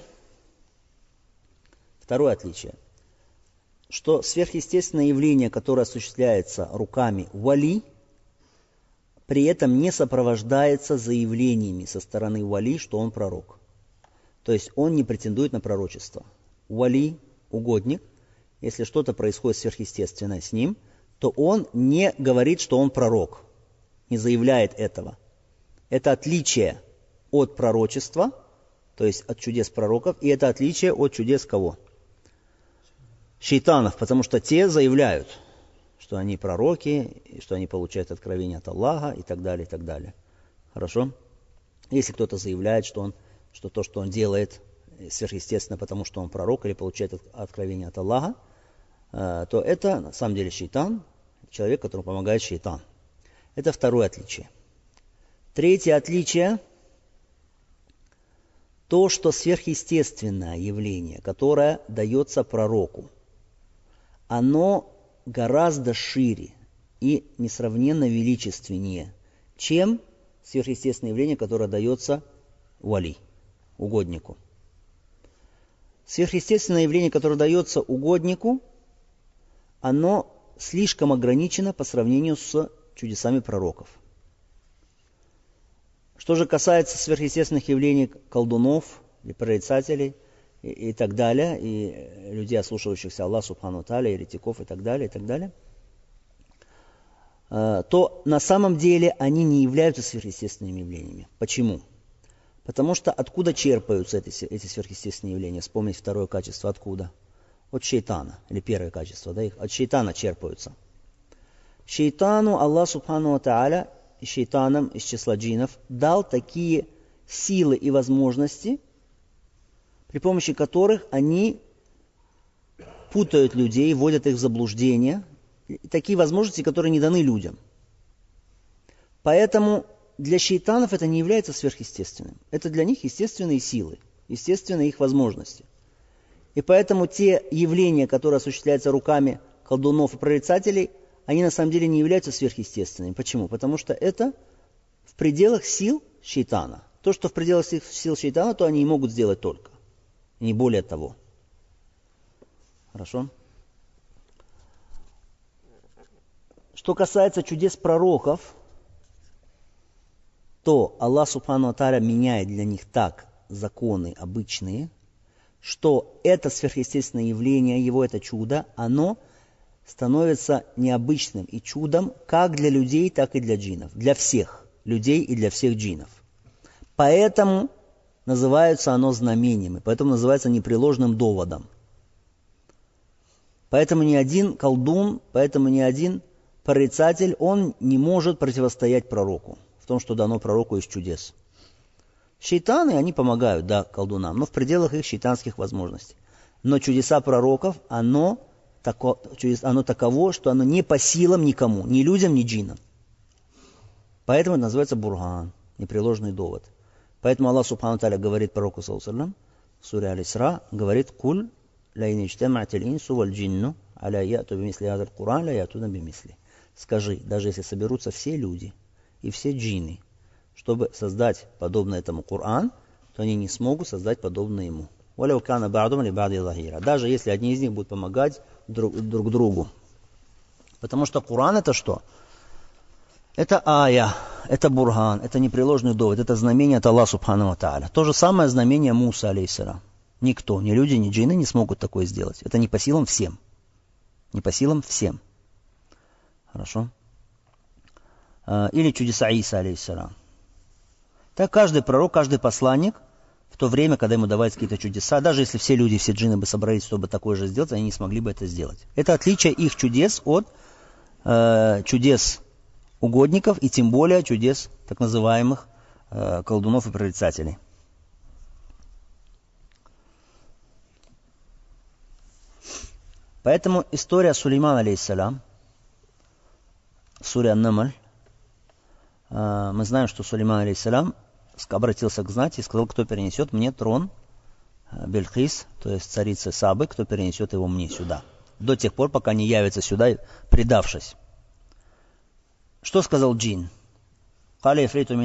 второе отличие, что сверхъестественное явление, которое осуществляется руками вали, при этом не сопровождается заявлениями со стороны вали, что он пророк. То есть он не претендует на пророчество. Вали, угодник, если что-то происходит сверхъестественное с ним, то он не говорит, что он пророк, не заявляет этого. Это отличие от пророчества, то есть от чудес пророков, и это отличие от чудес кого? Шейтанов, потому что те заявляют, что они пророки, и что они получают откровение от Аллаха и так далее, и так далее. Хорошо? Если кто-то заявляет, что, он, что то, что он делает, сверхъестественно, потому что он пророк или получает откровение от Аллаха, то это на самом деле шейтан, человек, которому помогает шейтан. Это второе отличие. Третье отличие – то, что сверхъестественное явление, которое дается пророку, оно гораздо шире и несравненно величественнее, чем сверхъестественное явление, которое дается вали, угоднику. Сверхъестественное явление, которое дается угоднику, оно слишком ограничено по сравнению с чудесами пророков. Что же касается сверхъестественных явлений колдунов, или прорицателей и, и так далее, и людей, ослушивающихся Аллаха Субхану ва Тааля, еретиков и так далее, и так далее, то на самом деле они не являются сверхъестественными явлениями. Почему? Потому что откуда черпаются эти, эти сверхъестественные явления? Вспомнить второе качество откуда? От шейтана, или первое качество, да, их от шейтана черпаются. Шейтану Аллах Субхану ва Тааля и шейтанам из числа джиннов дал такие силы и возможности, при помощи которых они путают людей, вводят их в заблуждение. Такие возможности, которые не даны людям. Поэтому для шейтанов это не является сверхъестественным. Это для них естественные силы, естественные их возможности. И поэтому те явления, которые осуществляются руками колдунов и прорицателей, они на самом деле не являются сверхъестественными. Почему? Потому что это в пределах сил шейтана. То, что в пределах сил шейтана, то они и могут сделать только. Не более того. Хорошо? Что касается чудес пророков, то Аллах Субхану ва Тааля меняет для них так законы обычные, что это сверхъестественное явление, его это чудо, оно становится необычным и чудом как для людей, так и для джиннов. Для всех людей и для всех джиннов. Поэтому называется оно знамением, и поэтому называется непреложным доводом. Поэтому ни один колдун, поэтому ни один прорицатель, он не может противостоять пророку в том, что дано пророку из чудес. Шейтаны, они помогают, да, колдунам, но в пределах их шейтанских возможностей. Но чудеса пророков, оно, тако, оно таково, что оно не по силам никому, ни людям, ни джиннам. Поэтому это называется бурган, непреложный довод. Поэтому Аллах Субхану Тааля говорит пророку, саллаллаху алейхи ва саллям, в суре Аль-Исра, говорит: «Куль ла ин иджтама'ат аль-инсу валь джинну аля я'ту бимисли хазал Кур'ан ла я'туна бимисли». Скажи, даже если соберутся все люди и все джинны, чтобы создать подобное этому Коран, то они не смогут создать подобное ему. Даже если одни из них будут помогать друг, друг другу. Потому что Коран это что? Это ая, это бурган, это непреложный довод, это знамение от Аллаха Субхану ва Тааля. То же самое знамение Муса, алейхиссалям. Никто, ни люди, ни джинны не смогут такое сделать. Это не по силам всем. Не по силам всем. Хорошо? Или чудеса Иса, алейхиссалям. Так каждый пророк, каждый посланник, в то время, когда ему давались какие-то чудеса, даже если все люди, все джинны бы собрались, чтобы такое же сделать, они не смогли бы это сделать. Это отличие их чудес от э, чудес угодников и тем более чудес так называемых э, колдунов и прорицателей. Поэтому история Сулеймана, алейхиссалям, в суре Ан-Намль, э, мы знаем, что Сулейман, алейхиссалям, обратился к знати и сказал: кто перенесет мне трон Бельхис, то есть царицы Сабы, кто перенесет его мне сюда, до тех пор, пока не явится сюда, предавшись. Что сказал джин? Я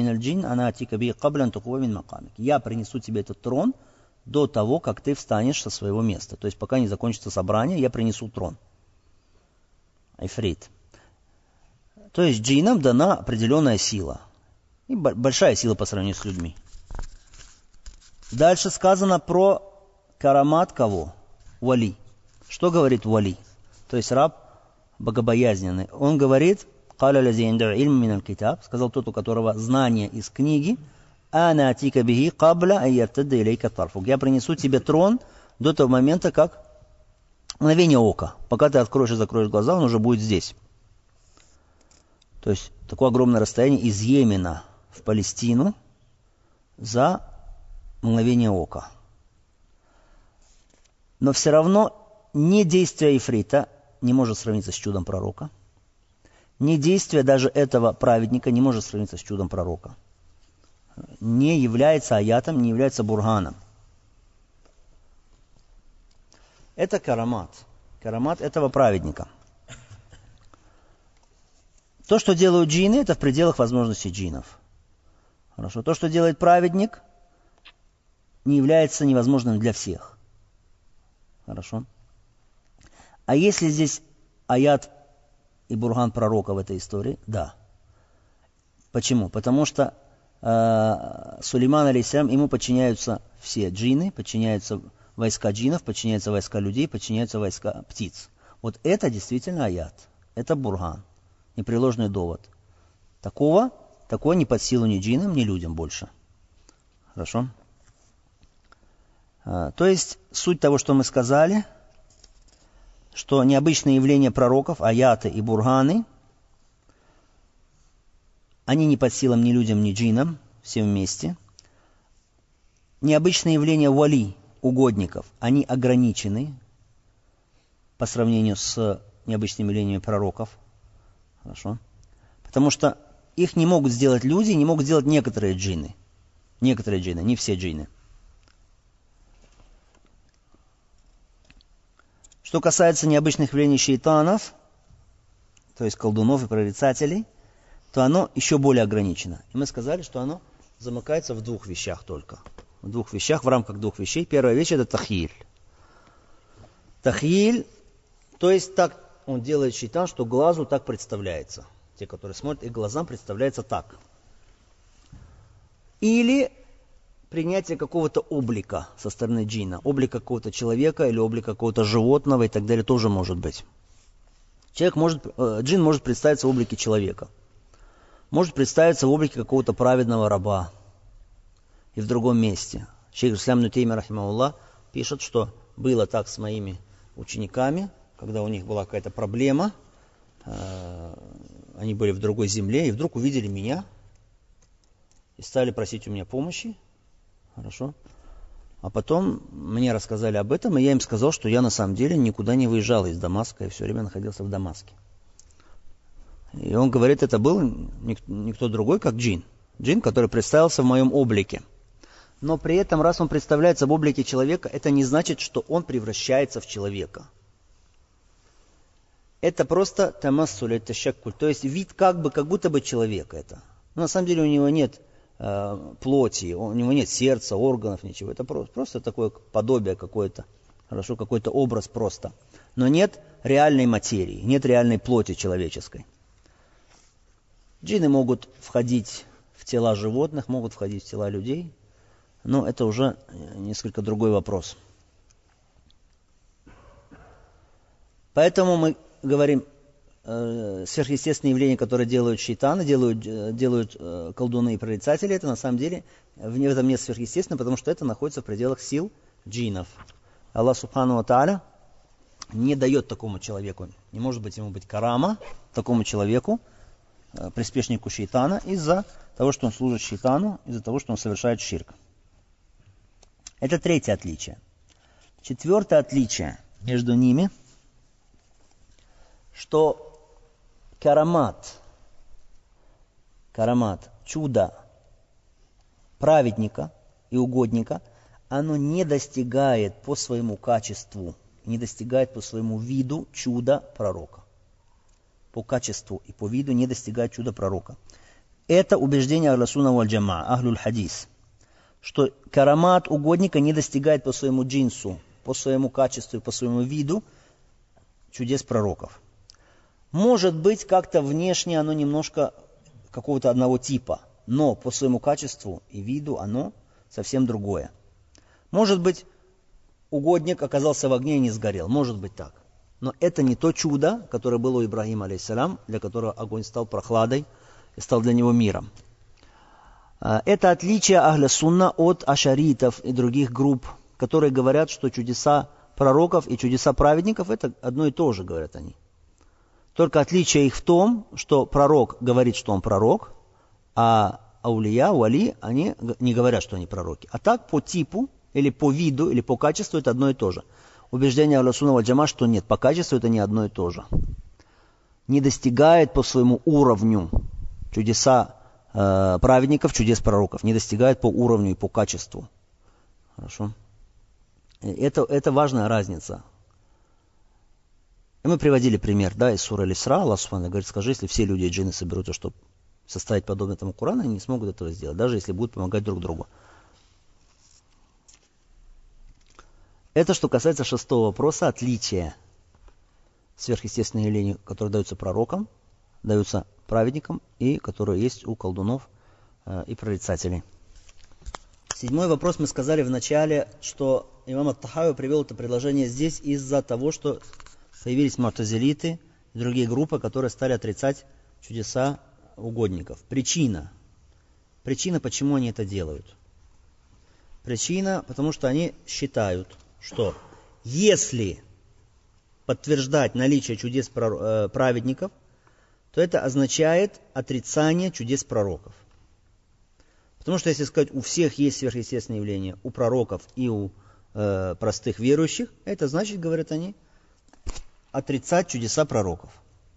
принесу тебе этот трон до того, как ты встанешь со своего места. То есть пока не закончится собрание, я принесу трон. Айфрит. То есть джинам дана определенная сила. И большая сила по сравнению с людьми. Дальше сказано про карамат кого? Вали. Что говорит вали? То есть раб богобоязненный. Он говорит: сказал тот, у которого знание из книги: я принесу тебе трон до того момента, как мгновение ока. Пока ты откроешь и закроешь глаза, он уже будет здесь. То есть такое огромное расстояние из Йемена в Палестину за мгновение ока. Но все равно не действие ифрита не может сравниться с чудом пророка. Не действие даже этого праведника не может сравниться с чудом пророка. Не является аятом, не является бурганом. Это карамат. Карамат этого праведника. То, что делают джинны, это в пределах возможностей джиннов. Хорошо. То, что делает праведник, не является невозможным для всех. Хорошо. А если здесь аят и бурган пророка в этой истории? Да. Почему? Потому что э, Сулейман, алейхиссалям, ему подчиняются все джинны, подчиняются войска джиннов, подчиняются войска людей, подчиняются войска птиц. Вот это действительно аят. Это бурган. Непреложный довод. Такого, такое не под силу ни джиннам, ни людям больше. Хорошо? А, то есть, суть того, что мы сказали, что необычные явления пророков, аяты и бурганы, они не под силам ни людям, ни джиннам, все вместе. Необычные явления вали, угодников, они ограничены по сравнению с необычными явлениями пророков. Хорошо. Потому что их не могут сделать люди, не могут сделать некоторые джинны. Некоторые джинны, не все джинны. Что касается необычных явлений шейтанов, то есть колдунов и прорицателей, то оно еще более ограничено. И мы сказали, что оно замыкается в двух вещах только. В двух вещах, в рамках двух вещей. Первая вещь — это тахиль. Тахиль, то есть так он делает шейтан, что глазу так представляется. Те, которые смотрят, их глазам представляется так. Или принятие какого-то облика со стороны джинна. Облика какого-то человека или облика какого-то животного и так далее тоже может быть. Человек может, джин может представиться в облике человека. Может представиться в облике какого-то праведного раба. И в другом месте. Шейх ислам ибн Теймия рахимахуллах пишет, что было так с моими учениками, когда у них была какая-то проблема, они были в другой земле, и вдруг увидели меня, и стали просить у меня помощи. Хорошо. А потом мне рассказали об этом, и я им сказал, что я на самом деле никуда не выезжал из Дамаска, и все время находился в Дамаске. И он говорит, это был никто другой, как джин. Джин, который представился в моем облике. Но при этом, раз он представляется в облике человека, это не значит, что он превращается в человека. Это просто тамассуль, это шаккуль, то есть вид как бы, как будто бы человека это. Но на самом деле у него нет э, плоти, у него нет сердца, органов, ничего. Это просто, просто такое подобие какое-то, хорошо, какой-то образ просто. Но нет реальной материи, нет реальной плоти человеческой. Джинны могут входить в тела животных, могут входить в тела людей, но это уже несколько другой вопрос. Поэтому мы говорим, э, сверхъестественные явления, которые делают шейтаны, делают, делают э, колдуны и прорицатели, это на самом деле в этом нет сверхъестественно, потому что это находится в пределах сил джиннов. Аллах субхану ва тааля не дает такому человеку, не может быть ему быть карама, такому человеку, э, приспешнику шейтана, из-за того, что он служит шейтану, из-за того, что он совершает ширк. Это третье отличие. Четвертое отличие между ними, что карамат, карамат, чудо праведника и угодника, оно не достигает по своему качеству, не достигает по своему виду чуда пророка. По качеству и по виду не достигает чуда пророка. Это убеждение Ахлю сунна валь джамаа, Ахлюль хадис, что карамат угодника не достигает по своему джинсу, по своему качеству и по своему виду чудес пророков. Может быть, как-то внешне оно немножко какого-то одного типа, но по своему качеству и виду оно совсем другое. Может быть, угодник оказался в огне и не сгорел, может быть так. Но это не то чудо, которое было у Ибрагима, алейхиссалям, для которого огонь стал прохладой и стал для него миром. Это отличие Ахля Сунна от ашаритов и других групп, которые говорят, что чудеса пророков и чудеса праведников это одно и то же, говорят они. Только отличие их в том, что пророк говорит, что он пророк, а аулия, уали, они не говорят, что они пророки. А так по типу, или по виду, или по качеству это одно и то же. Убеждение Ахлю сунна валь джамаа, что нет, по качеству это не одно и то же. Не достигает по своему уровню чудеса э, праведников, чудес пророков. Не достигает по уровню и по качеству. Хорошо? Это, это важная разница. И мы приводили пример, да, из суры Аль-Исра. Аллах субхану говорит, скажи, если все люди и джинны соберутся, чтобы составить подобное этому Корану, они не смогут этого сделать, даже если будут помогать друг другу. Это что касается шестого вопроса, отличия сверхъестественных явлений, которые даются пророкам, даются праведникам и которые есть у колдунов э, и прорицателей. Седьмой вопрос мы сказали в начале, что имам ат-Тахави привел это предложение здесь из-за того, что появились му'тазилиты и другие группы, которые стали отрицать чудеса угодников. Причина. Причина, почему они это делают. Причина, потому что они считают, что если подтверждать наличие чудес праведников, то это означает отрицание чудес пророков. Потому что если сказать, у всех есть сверхъестественные явления, у пророков и у э, простых верующих, это значит, говорят они, отрицать чудеса пророков.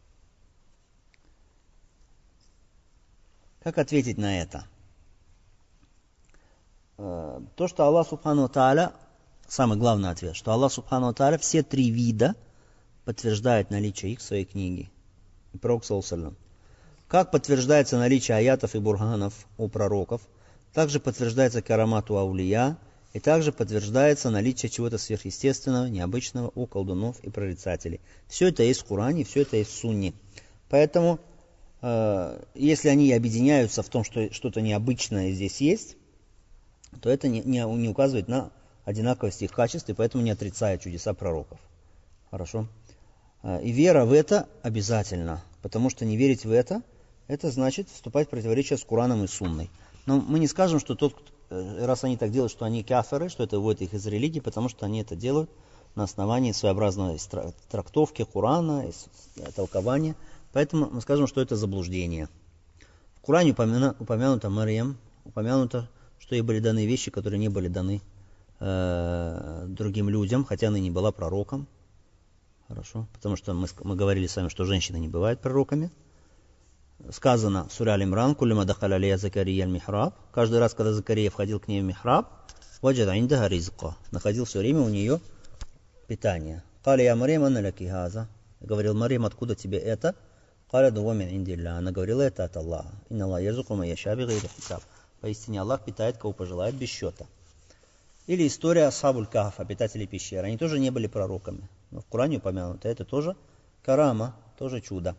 Как ответить на это? Э, то, что Аллах субхану ва тааля самый главный ответ, что Аллах Субхану ва Тааля все три вида подтверждает наличие их в своей книге. И пророк, саллаллаху алейхи ва саллям. Как подтверждается наличие аятов и бурганов у пророков, также подтверждается карамат у аулия, и также подтверждается наличие чего-то сверхъестественного, необычного у колдунов и прорицателей. Все это есть в Коране, все это есть в Сунне. Поэтому, э, если они объединяются в том, что что-то необычное здесь есть, то это не, не, не указывает на одинаковость их качеств, и поэтому не отрицает чудеса пророков. Хорошо? И вера в это обязательно, потому что не верить в это, это значит вступать в противоречие с Кораном и Сунной. Но мы не скажем, что тот, раз они так делают, что они кафиры, что это выводит их из религии, потому что они это делают на основании своеобразной трактовки Корана и толкования. Поэтому мы скажем, что это заблуждение. В Коране упомяну, упомянуто Марьям, упомянуто, что ей были даны вещи, которые не были даны э, другим людям, хотя она и не была пророком. Хорошо, потому что мы, мы говорили с вами, что женщины не бывают пророками. Сказано в суре Аль-Имран: «Куллима дахаля алейя Закария аль-михраб». Каждый раз, когда Закария входил к ней в михраб, ваджада индаха ризка, находил все время у нее питание. «Каля я Марьям анна лаки хаза». Говорил: Марьям, откуда тебе это? «Каля дува мин индилля». Она говорила: это от Аллаха. «Инна Аллах ярзуку ман яша бигайри хисаб». Поистине Аллах питает, кого пожелает, без счета. Или история Асхабуль Кахф, обитателей пещеры. Они тоже не были пророками. Но в Коране упомянуто. Это тоже карама, тоже чудо.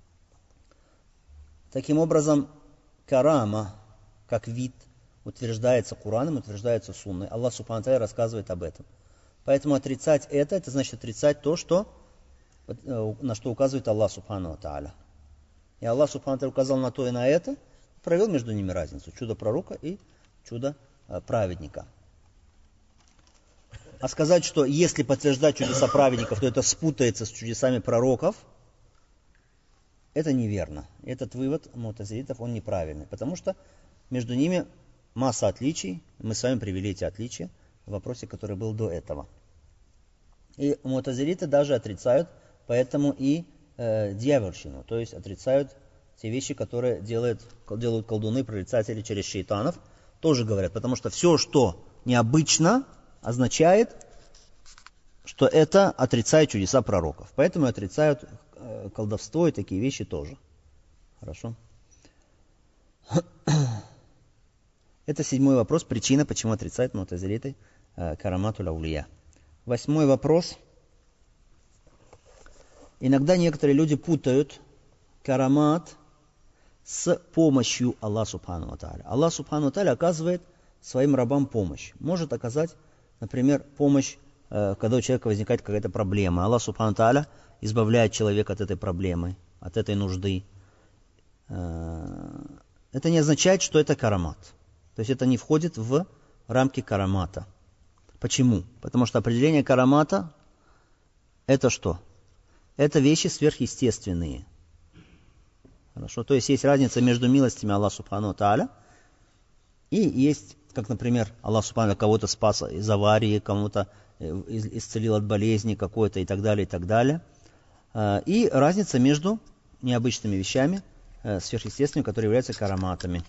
Таким образом, карама, как вид, утверждается Кораном, утверждается Сунной. Аллах Субхану ва Тааля рассказывает об этом. Поэтому отрицать это, это значит отрицать то, что, на что указывает Аллах Субхану ва Тааля. И Аллах Субхану ва Тааля указал на то и на это, провел между ними разницу. Чудо пророка и чудо праведника. А сказать, что если подтверждать чудеса праведников, то это спутается с чудесами пророков, это неверно. Этот вывод му'тазилитов, он неправильный, потому что между ними масса отличий. Мы с вами привели эти отличия в вопросе, который был до этого. И му'тазилиты даже отрицают поэтому и э, дьявольщину, то есть отрицают те вещи, которые делают, делают колдуны, прорицатели через шейтанов, тоже говорят, потому что все, что необычно, означает, что это отрицает чудеса пророков. Поэтому отрицают э, колдовство и такие вещи тоже. Хорошо? Это седьмой вопрос, причина, почему отрицают му'тазилиты э, караматуль аулия. Восьмой вопрос. Иногда некоторые люди путают карамат с помощью Аллаха Субхану ва Тааля. Аллах Субхану ва Тааля оказывает своим рабам помощь. Может оказать, например, помощь, когда у человека возникает какая-то проблема. Аллах Субхану ва Тааля избавляет человека от этой проблемы, от этой нужды. Это не означает, что это карамат. То есть это не входит в рамки карамата. Почему? Потому что определение карамата – это что? Это вещи сверхъестественные. Хорошо? То есть есть разница между милостями Аллаха Субхану ва Тааля и есть, как, например, Аллах Субхану кого-то спас из аварии, кому-то исцелил от болезни какой-то и так далее, и так далее. И разница между необычными вещами, сверхъестественными, которые являются караматами.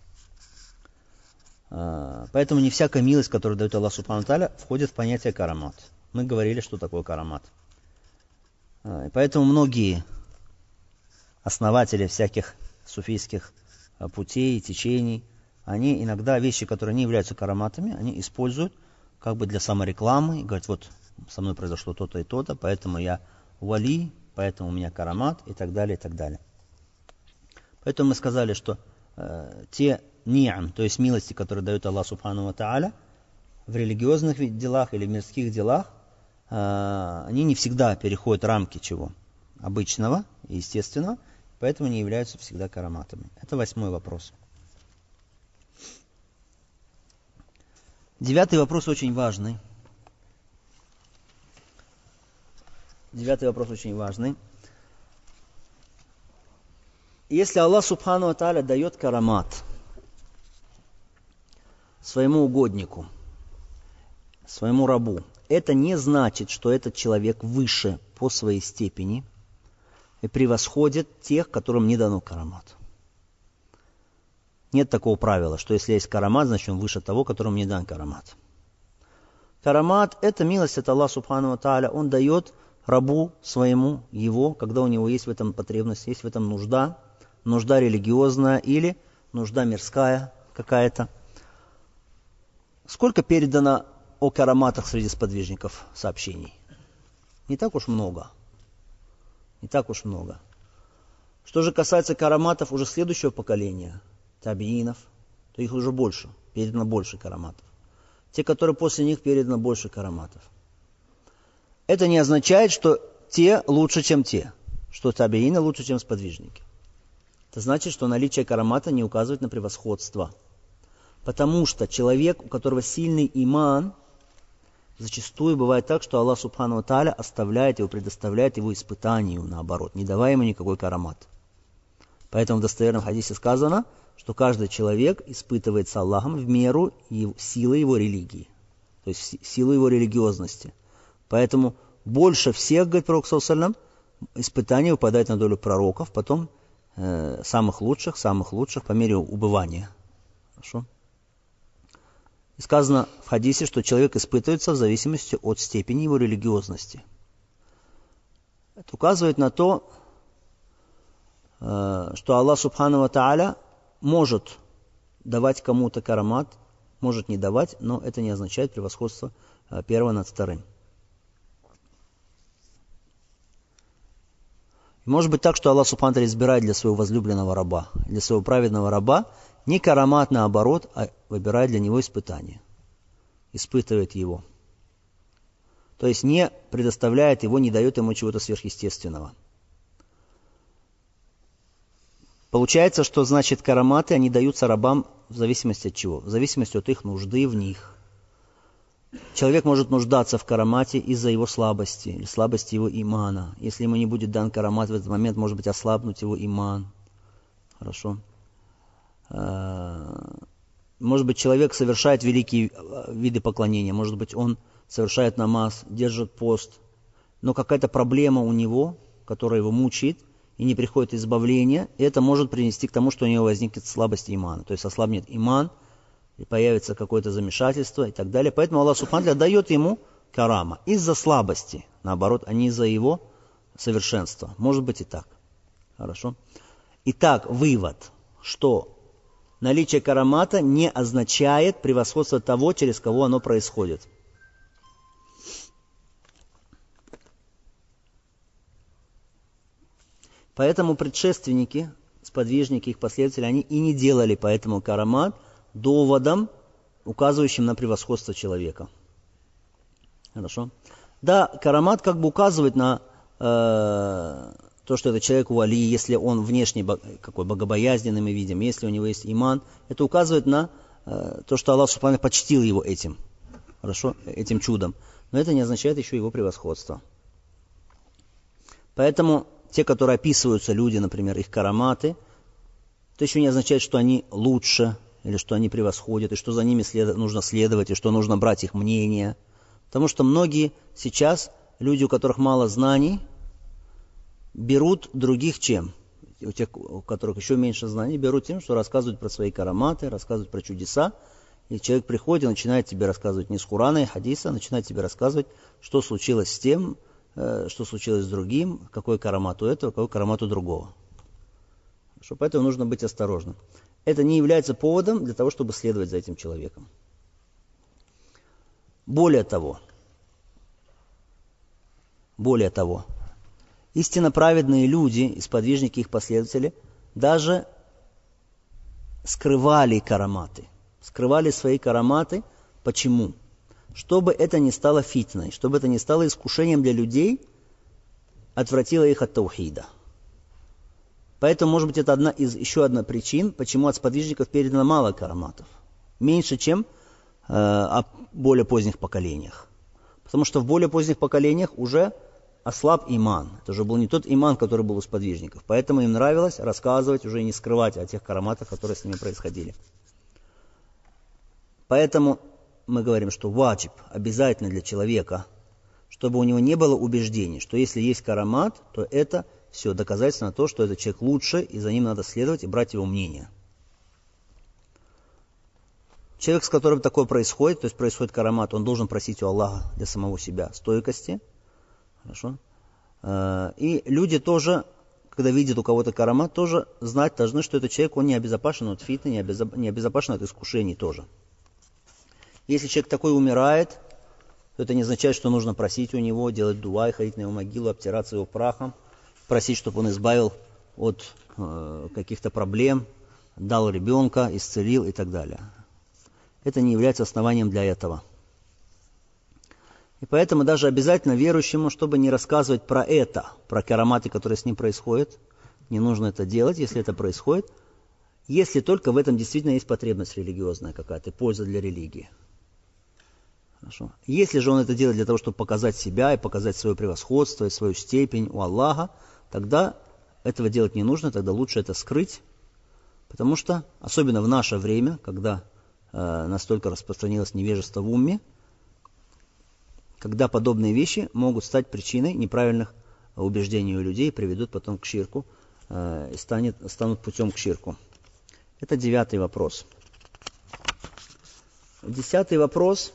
Поэтому не всякая милость, которую дает Аллах Субхану ва Тааля, входит в понятие карамат. Мы говорили, что такое карамат. Поэтому многие основатели всяких суфийских путей и течений, они иногда вещи, которые не являются караматами, они используют как бы для саморекламы. И говорят: вот со мной произошло то-то и то-то, поэтому я вали, поэтому у меня карамат и так далее, и так далее. Поэтому мы сказали, что э, те ни'ам, то есть милости, которые дает Аллах Субхану ва Тааля, в религиозных делах или в мирских делах, э, они не всегда переходят рамки чего? Обычного и естественного, поэтому не являются всегда караматами. Это восьмой вопрос. Девятый вопрос очень важный. Девятый вопрос очень важный. Если Аллах Субхану ва Тааля дает карамат своему угоднику, своему рабу, это не значит, что этот человек выше по своей степени и превосходит тех, которым не дано карамат. Нет такого правила, что если есть карамат, значит он выше того, которому не дан карамат. Карамат – это милость от Аллаха Субхану ва Тааля. Он дает рабу своему его, когда у него есть в этом потребность, есть в этом нужда, нужда религиозная или нужда мирская какая-то. Сколько передано о караматах среди сподвижников сообщений? Не так уж много. Не так уж много. Что же касается караматов уже следующего поколения, табиинов, то их уже больше, передано больше караматов. Те, которые после них, передано больше караматов. Это не означает, что те лучше, чем те, что табиины лучше, чем сподвижники. Это значит, что наличие карамата не указывает на превосходство. Потому что человек, у которого сильный иман, зачастую бывает так, что Аллах Субхану ва Тааля оставляет его, предоставляет его испытанию, наоборот, не давая ему никакой карамат. Поэтому в достоверном хадисе сказано, что каждый человек испытывается Аллахом в меру силы его религии, то есть силу его религиозности. Поэтому больше всех, говорит пророк саллаллаху алейхи ва саллям, испытания выпадает на долю пророков, потом э, самых лучших, самых лучших по мере убывания. Хорошо? И сказано в хадисе, что человек испытывается в зависимости от степени его религиозности. Это указывает на то, э, что Аллах Субхану ва Тааля может давать кому-то карамат, может не давать, но это не означает превосходство э, первого над вторым. Может быть так, что Аллах Субхану ва Тааля избирает для своего возлюбленного раба, для своего праведного раба не карамат наоборот, а выбирает для него испытание. Испытывает его. То есть не предоставляет его, не дает ему чего-то сверхъестественного. Получается, что значит караматы, они даются рабам в зависимости от чего? В зависимости от их нужды в них. Человек может нуждаться в карамате из-за его слабости, или слабости его имана. Если ему не будет дан карамат в этот момент, может быть, ослабнуть его иман. Хорошо. Может быть, человек совершает великие виды поклонения. Может быть, он совершает намаз, держит пост. Но какая-то проблема у него, которая его мучает, и не приходит избавление, и это может привести к тому, что у него возникнет слабость имана. То есть ослабнет иман, и появится какое-то замешательство и так далее. Поэтому Аллах Субхану ва Тааля дает ему карама из-за слабости, наоборот, а не из-за его совершенства. Может быть и так. Хорошо. Итак, вывод, что наличие карамата не означает превосходство того, через кого оно происходит. Поэтому предшественники, сподвижники, их последователи, они и не делали поэтому карамат доводом, указывающим на превосходство человека. Хорошо? Да, карамат как бы указывает на э, то, что это человек вали, если он внешне какой богобоязненный, мы видим, если у него есть иман, это указывает на э, то, что Аллах Субхану почтил его этим. Хорошо? Этим чудом. Но это не означает еще его превосходство. Поэтому те, которые описываются, люди, например, их караматы, это еще не означает, что они лучше, или что они превосходят, и что за ними след... нужно следовать, и что нужно брать их мнение. Потому что многие сейчас, люди, у которых мало знаний, берут других чем? У тех, у которых еще меньше знаний, берут тем, что рассказывают про свои караматы, рассказывают про чудеса. И человек приходит и начинает тебе рассказывать не с Курана и хадиса, а начинает тебе рассказывать, что случилось с тем, что случилось с другим, какой карамат у этого, какой карамат у другого. Хорошо, поэтому нужно быть осторожным. Это не является поводом для того, чтобы следовать за этим человеком. Более того, более того, истинно праведные люди и сподвижники, их последователи, даже скрывали караматы. Скрывали свои караматы. Почему? Чтобы это не стало фитной, чтобы это не стало искушением для людей, отвратило их от таухида. Поэтому, может быть, это одна из, еще одна причин, почему от сподвижников передано мало караматов. Меньше, чем э, о более поздних поколениях. Потому что в более поздних поколениях уже ослаб иман. Это уже был не тот иман, который был у сподвижников. Поэтому им нравилось рассказывать, уже не скрывать о тех караматах, которые с ними происходили. Поэтому мы говорим, что ваджиб обязательно для человека, чтобы у него не было убеждений, что если есть карамат, то это все доказательство на то, что этот человек лучше, и за ним надо следовать и брать его мнение. человек, с которым такое происходит, то есть происходит карамат, он должен просить у Аллаха для самого себя стойкости. Хорошо. И люди тоже, когда видят у кого-то карамат, тоже знать должны, что этот человек, он не обезопасен от фитны, не обезопасен от искушений тоже. Если человек такой умирает, то это не означает, что нужно просить у него, делать дуа, ходить на его могилу, обтираться его прахом, просить, чтобы он избавил от э, каких-то проблем, дал ребенка, исцелил и так далее. Это не является основанием для этого. И поэтому даже обязательно верующему, чтобы не рассказывать про это, про караматы, которые с ним происходят, не нужно это делать, если это происходит, если только в этом действительно есть потребность религиозная какая-то, польза для религии. Хорошо. Если же он это делает для того, чтобы показать себя и показать свое превосходство и свою степень у Аллаха, тогда этого делать не нужно, тогда лучше это скрыть, потому что, особенно в наше время, когда э, настолько распространилось невежество в умме, когда подобные вещи могут стать причиной неправильных убеждений у людей, приведут потом к ширку э, и станет, станут путем к ширку. Это девятый вопрос. Десятый вопрос,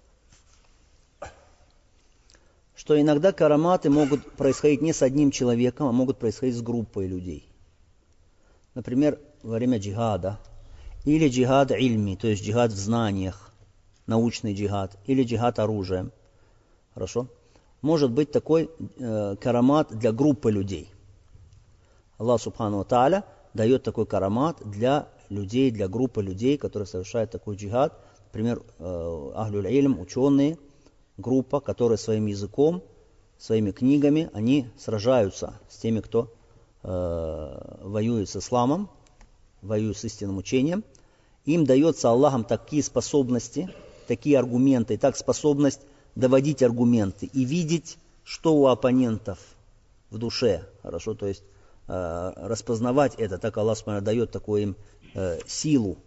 что иногда караматы могут происходить не с одним человеком, а могут происходить с группой людей. Например, во время джихада, или джихад ильми, то есть джихад в знаниях, научный джихад, или джихад оружием. Хорошо? Может быть такой э, карамат для группы людей. Аллах Субхану ва Тааля дает такой карамат для людей, для группы людей, которые совершают такой джихад. Например, э, ахлюль ильм, ученые, группа, которые своим языком, своими книгами, они сражаются с теми, кто э, воюет с исламом, воюет с истинным учением. Им дается Аллахом такие способности, такие аргументы, и так способность доводить аргументы и видеть, что у оппонентов в душе. Хорошо, то есть э, распознавать это, так Аллах Субхану дает такую им э, силу.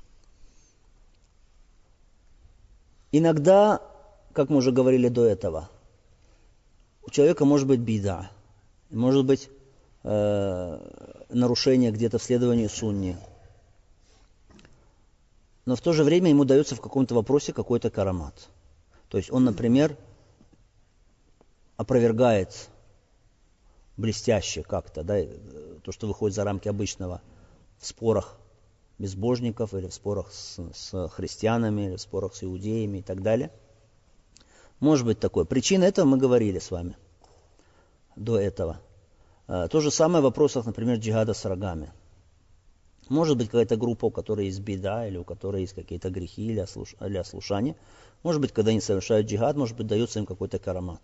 Иногда, как мы уже говорили до этого, у человека может быть бида, может быть э, нарушение где-то в следовании сунне. Но в то же время ему дается в каком-то вопросе какой-то карамат. То есть он, например, опровергает блестяще как-то, да, то, что выходит за рамки обычного в спорах безбожников, или в спорах с, с христианами, или в спорах с иудеями и так далее. Может быть такое. Причина этого мы говорили с вами до этого. То же самое в вопросах, например, джихада с рогами. Может быть какая-то группа, у которой есть беда, или у которой есть какие-то грехи, или, ослуш... или ослушания. Может быть, когда они совершают джихад, может быть, дается им какой-то карамат.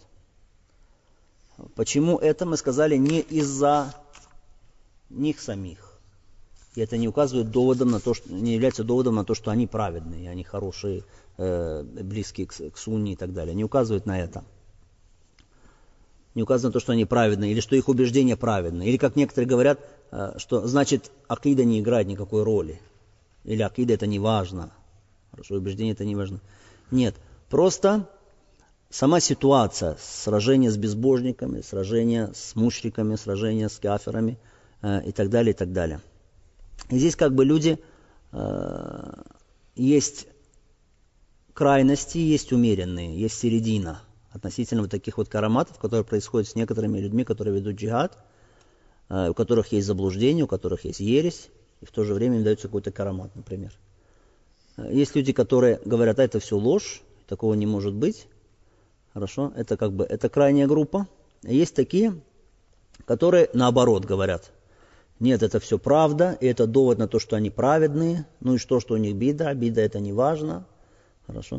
Почему это, мы сказали, не из-за них самих. И это не указывает доводом на то, что, не является доводом на то, что они праведные, они хорошие, э, близкие к, к сунне и так далее. Не указывает на это. Не указано на то, что они праведные, или что их убеждения праведные. Или, как некоторые говорят, э, что значит акида не играет никакой роли. Или акида это не важно. Хорошо, убеждение это не важно. Нет, просто сама ситуация, сражение с безбожниками, сражение с мушриками, сражение с кафирами э, и так далее, и так далее. И здесь как бы люди, э, есть крайности, есть умеренные, есть середина относительно вот таких вот караматов, которые происходят с некоторыми людьми, которые ведут джихад, э, у которых есть заблуждение, у которых есть ересь, и в то же время им дается какой-то карамат, например. Есть люди, которые говорят, а это все ложь, такого не может быть. Хорошо, это как бы, это крайняя группа. Есть такие, которые наоборот говорят, нет, это все правда, и это довод на то, что они праведные, ну и что, что у них бида, бида это не важно. Хорошо,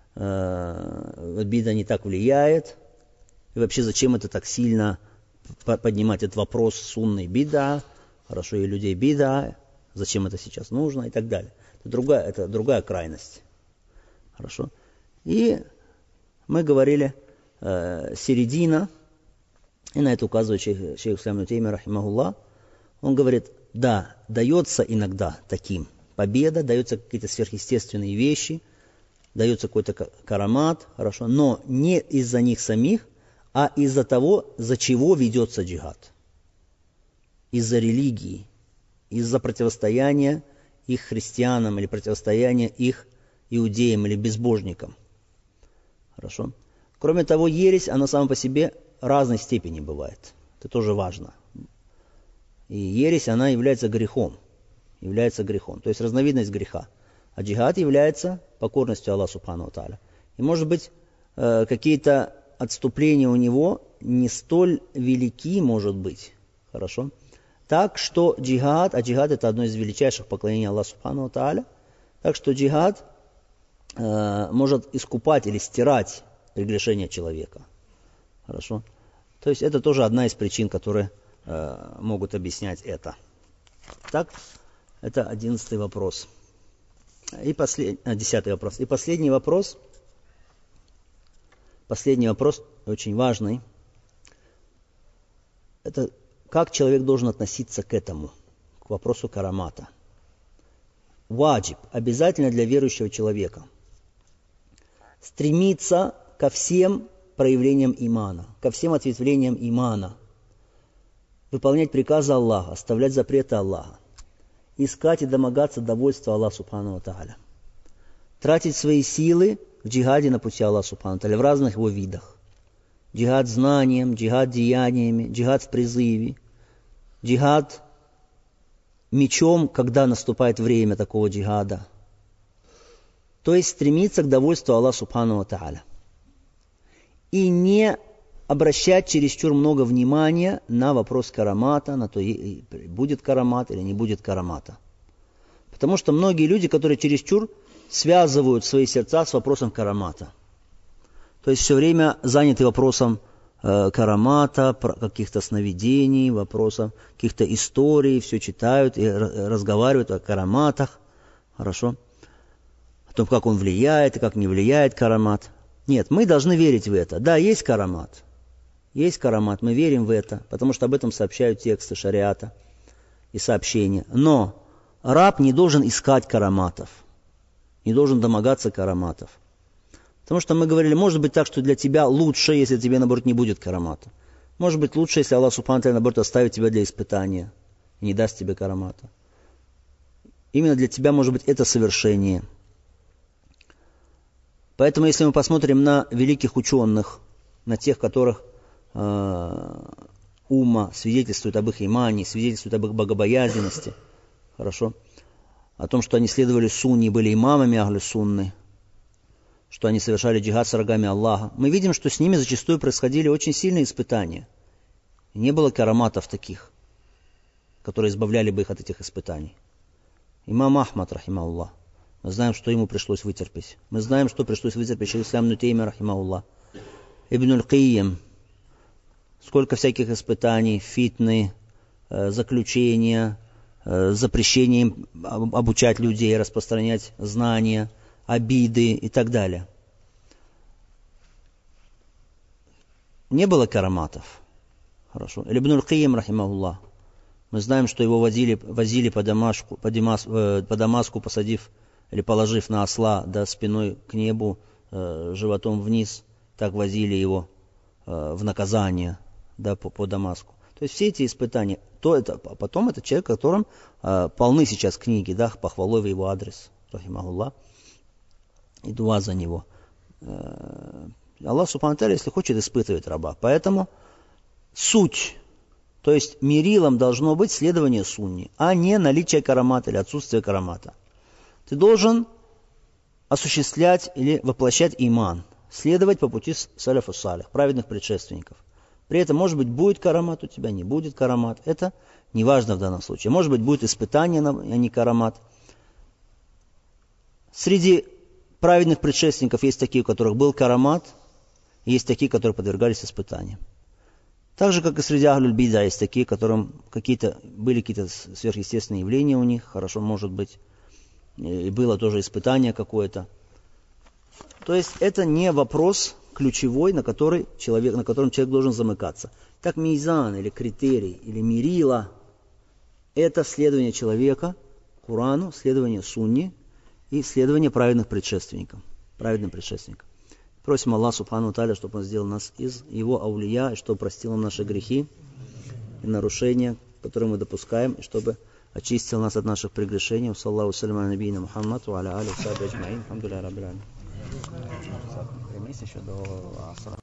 бида не так влияет. И вообще зачем это так сильно поднимать этот вопрос сунной бида, хорошо, и людей бида, зачем это сейчас нужно и так далее. Это другая, это другая крайность. Хорошо. И мы говорили э, середина, и на это указывает шейх, шейх Ислам ибн Теймия, рахимахуллах. Он говорит, да, дается иногда таким победа, даются какие-то сверхъестественные вещи, дается какой-то карамат, хорошо, но не из-за них самих, а из-за того, за чего ведется джихад. Из-за религии, из-за противостояния их христианам или противостояния их иудеем или безбожником. Хорошо? Кроме того, ересь, она сама по себе разной степени бывает. Это тоже важно. И ересь, она является грехом. Является грехом. То есть разновидность греха. А джихад является покорностью Аллаху Субхану ва Тааля. И может быть, э, какие-то отступления у него не столь велики, может быть. Хорошо? Так что джихад, а джихад это одно из величайших поклонений Аллаху Субхану ва Тааля, так что джихад э, может искупать или стирать прегрешение человека. Хорошо? То есть это тоже одна из причин, которые э, могут объяснять это. Так, это одиннадцатый вопрос. И послед... а, десятый вопрос. И последний вопрос. Последний вопрос, очень важный. Это как человек должен относиться к этому, к вопросу карамата. Ваджиб, обязательно для верующего человека. Стремиться ко всем проявлениям имана, ко всем ответвлениям имана. Выполнять приказы Аллаха, оставлять запреты Аллаха. Искать и домогаться довольства Аллаха Субхану ва Тааля. Тратить свои силы в джихаде на пути Аллаха Субхану ва Тааля, в разных его видах. Джихад знанием, джихад деяниями, джихад в призыве, джихад мечом, когда наступает время такого джихада. То есть стремиться к довольству Аллаха Субхану ва Тааля. И не обращать чересчур много внимания на вопрос карамата, на то, будет карамат или не будет карамата. Потому что многие люди, которые чересчур связывают свои сердца с вопросом карамата. То есть все время заняты вопросом э, карамата, каких-то сновидений, вопросом каких-то историй, все читают и разговаривают о караматах. Хорошо? О том, как он влияет и как не влияет карамат. Нет, мы должны верить в это. Да, есть карамат. Есть карамат, мы верим в это, потому что об этом сообщают тексты шариата и сообщения. Но раб не должен искать караматов, не должен домогаться караматов. Потому что мы говорили, может быть так, что для тебя лучше, если тебе, наоборот, не будет карамата. Может быть лучше, если Аллах Субхану ва Тааля, наоборот, оставит тебя для испытания и не даст тебе карамата. Именно для тебя, может быть, это совершение. Поэтому, если мы посмотрим на великих ученых, на тех, которых умма свидетельствует об их имане, свидетельствует об их богобоязненности, хорошо, о том, что они следовали сунне, были имамами ахлю сунны, что они совершали джихад с врагами Аллаха. Мы видим, что с ними зачастую происходили очень сильные испытания. И не было караматов таких, которые избавляли бы их от этих испытаний. Имам Ахмад, рахимахуллах, мы знаем, что ему пришлось вытерпеть. Мы знаем, что пришлось вытерпеть шейх ислам ибн Теймия, рахимахуллах. Ибн аль-Кайим, сколько всяких испытаний, фитны, э, заключения, э, запрещение им обучать людей, распространять знания, обиды и так далее. Не было караматов. Хорошо. Ибн аль-Кайим, рахимахуллах, мы знаем, что его возили, возили по, Дамашку, по, Димас, э, по Дамаску, посадив или положив на осла, да, спиной к небу, э, животом вниз, так возили его э, в наказание. Да, по, по Дамаску. То есть все эти испытания, то это, а потом это человек, которым э, полны сейчас книги, да, похвалой в его адрес, рахимахуллах, и дуа за него. Э, Аллах Субхану ва Тааля, если хочет, испытывает раба. Поэтому суть, то есть мерилом должно быть следование сунне, а не наличие карамата или отсутствие карамата. Ты должен осуществлять или воплощать иман, следовать по пути саляфу салих, праведных предшественников. При этом, может быть, будет карамат у тебя, не будет карамат. Это не важно в данном случае. Может быть, будет испытание, а не карамат. Среди праведных предшественников есть такие, у которых был карамат, и есть такие, которые подвергались испытаниям. Так же, как и среди ахлюль бида, есть такие, которым какие-то, были какие-то сверхъестественные явления у них, хорошо, может быть, и было тоже испытание какое-то. То есть это не вопрос ключевой, на, который человек, на котором человек должен замыкаться. Так мизан или критерий, или мерила – это следование человека Курану, следование сунне и следование праведных предшественникам, праведным предшественникам. Просим Аллаха Субхану ва Тааля, чтобы Он сделал нас из Его аулия, и чтобы простил нам наши грехи и нарушения, которые мы допускаем, и чтобы очистил нас от наших прегрешений. Саллаху салям аля набийна Мухаммад, ва аля али ва сахби аджмаин. Алхамдулиллахи раббил алямин. Еще до асра.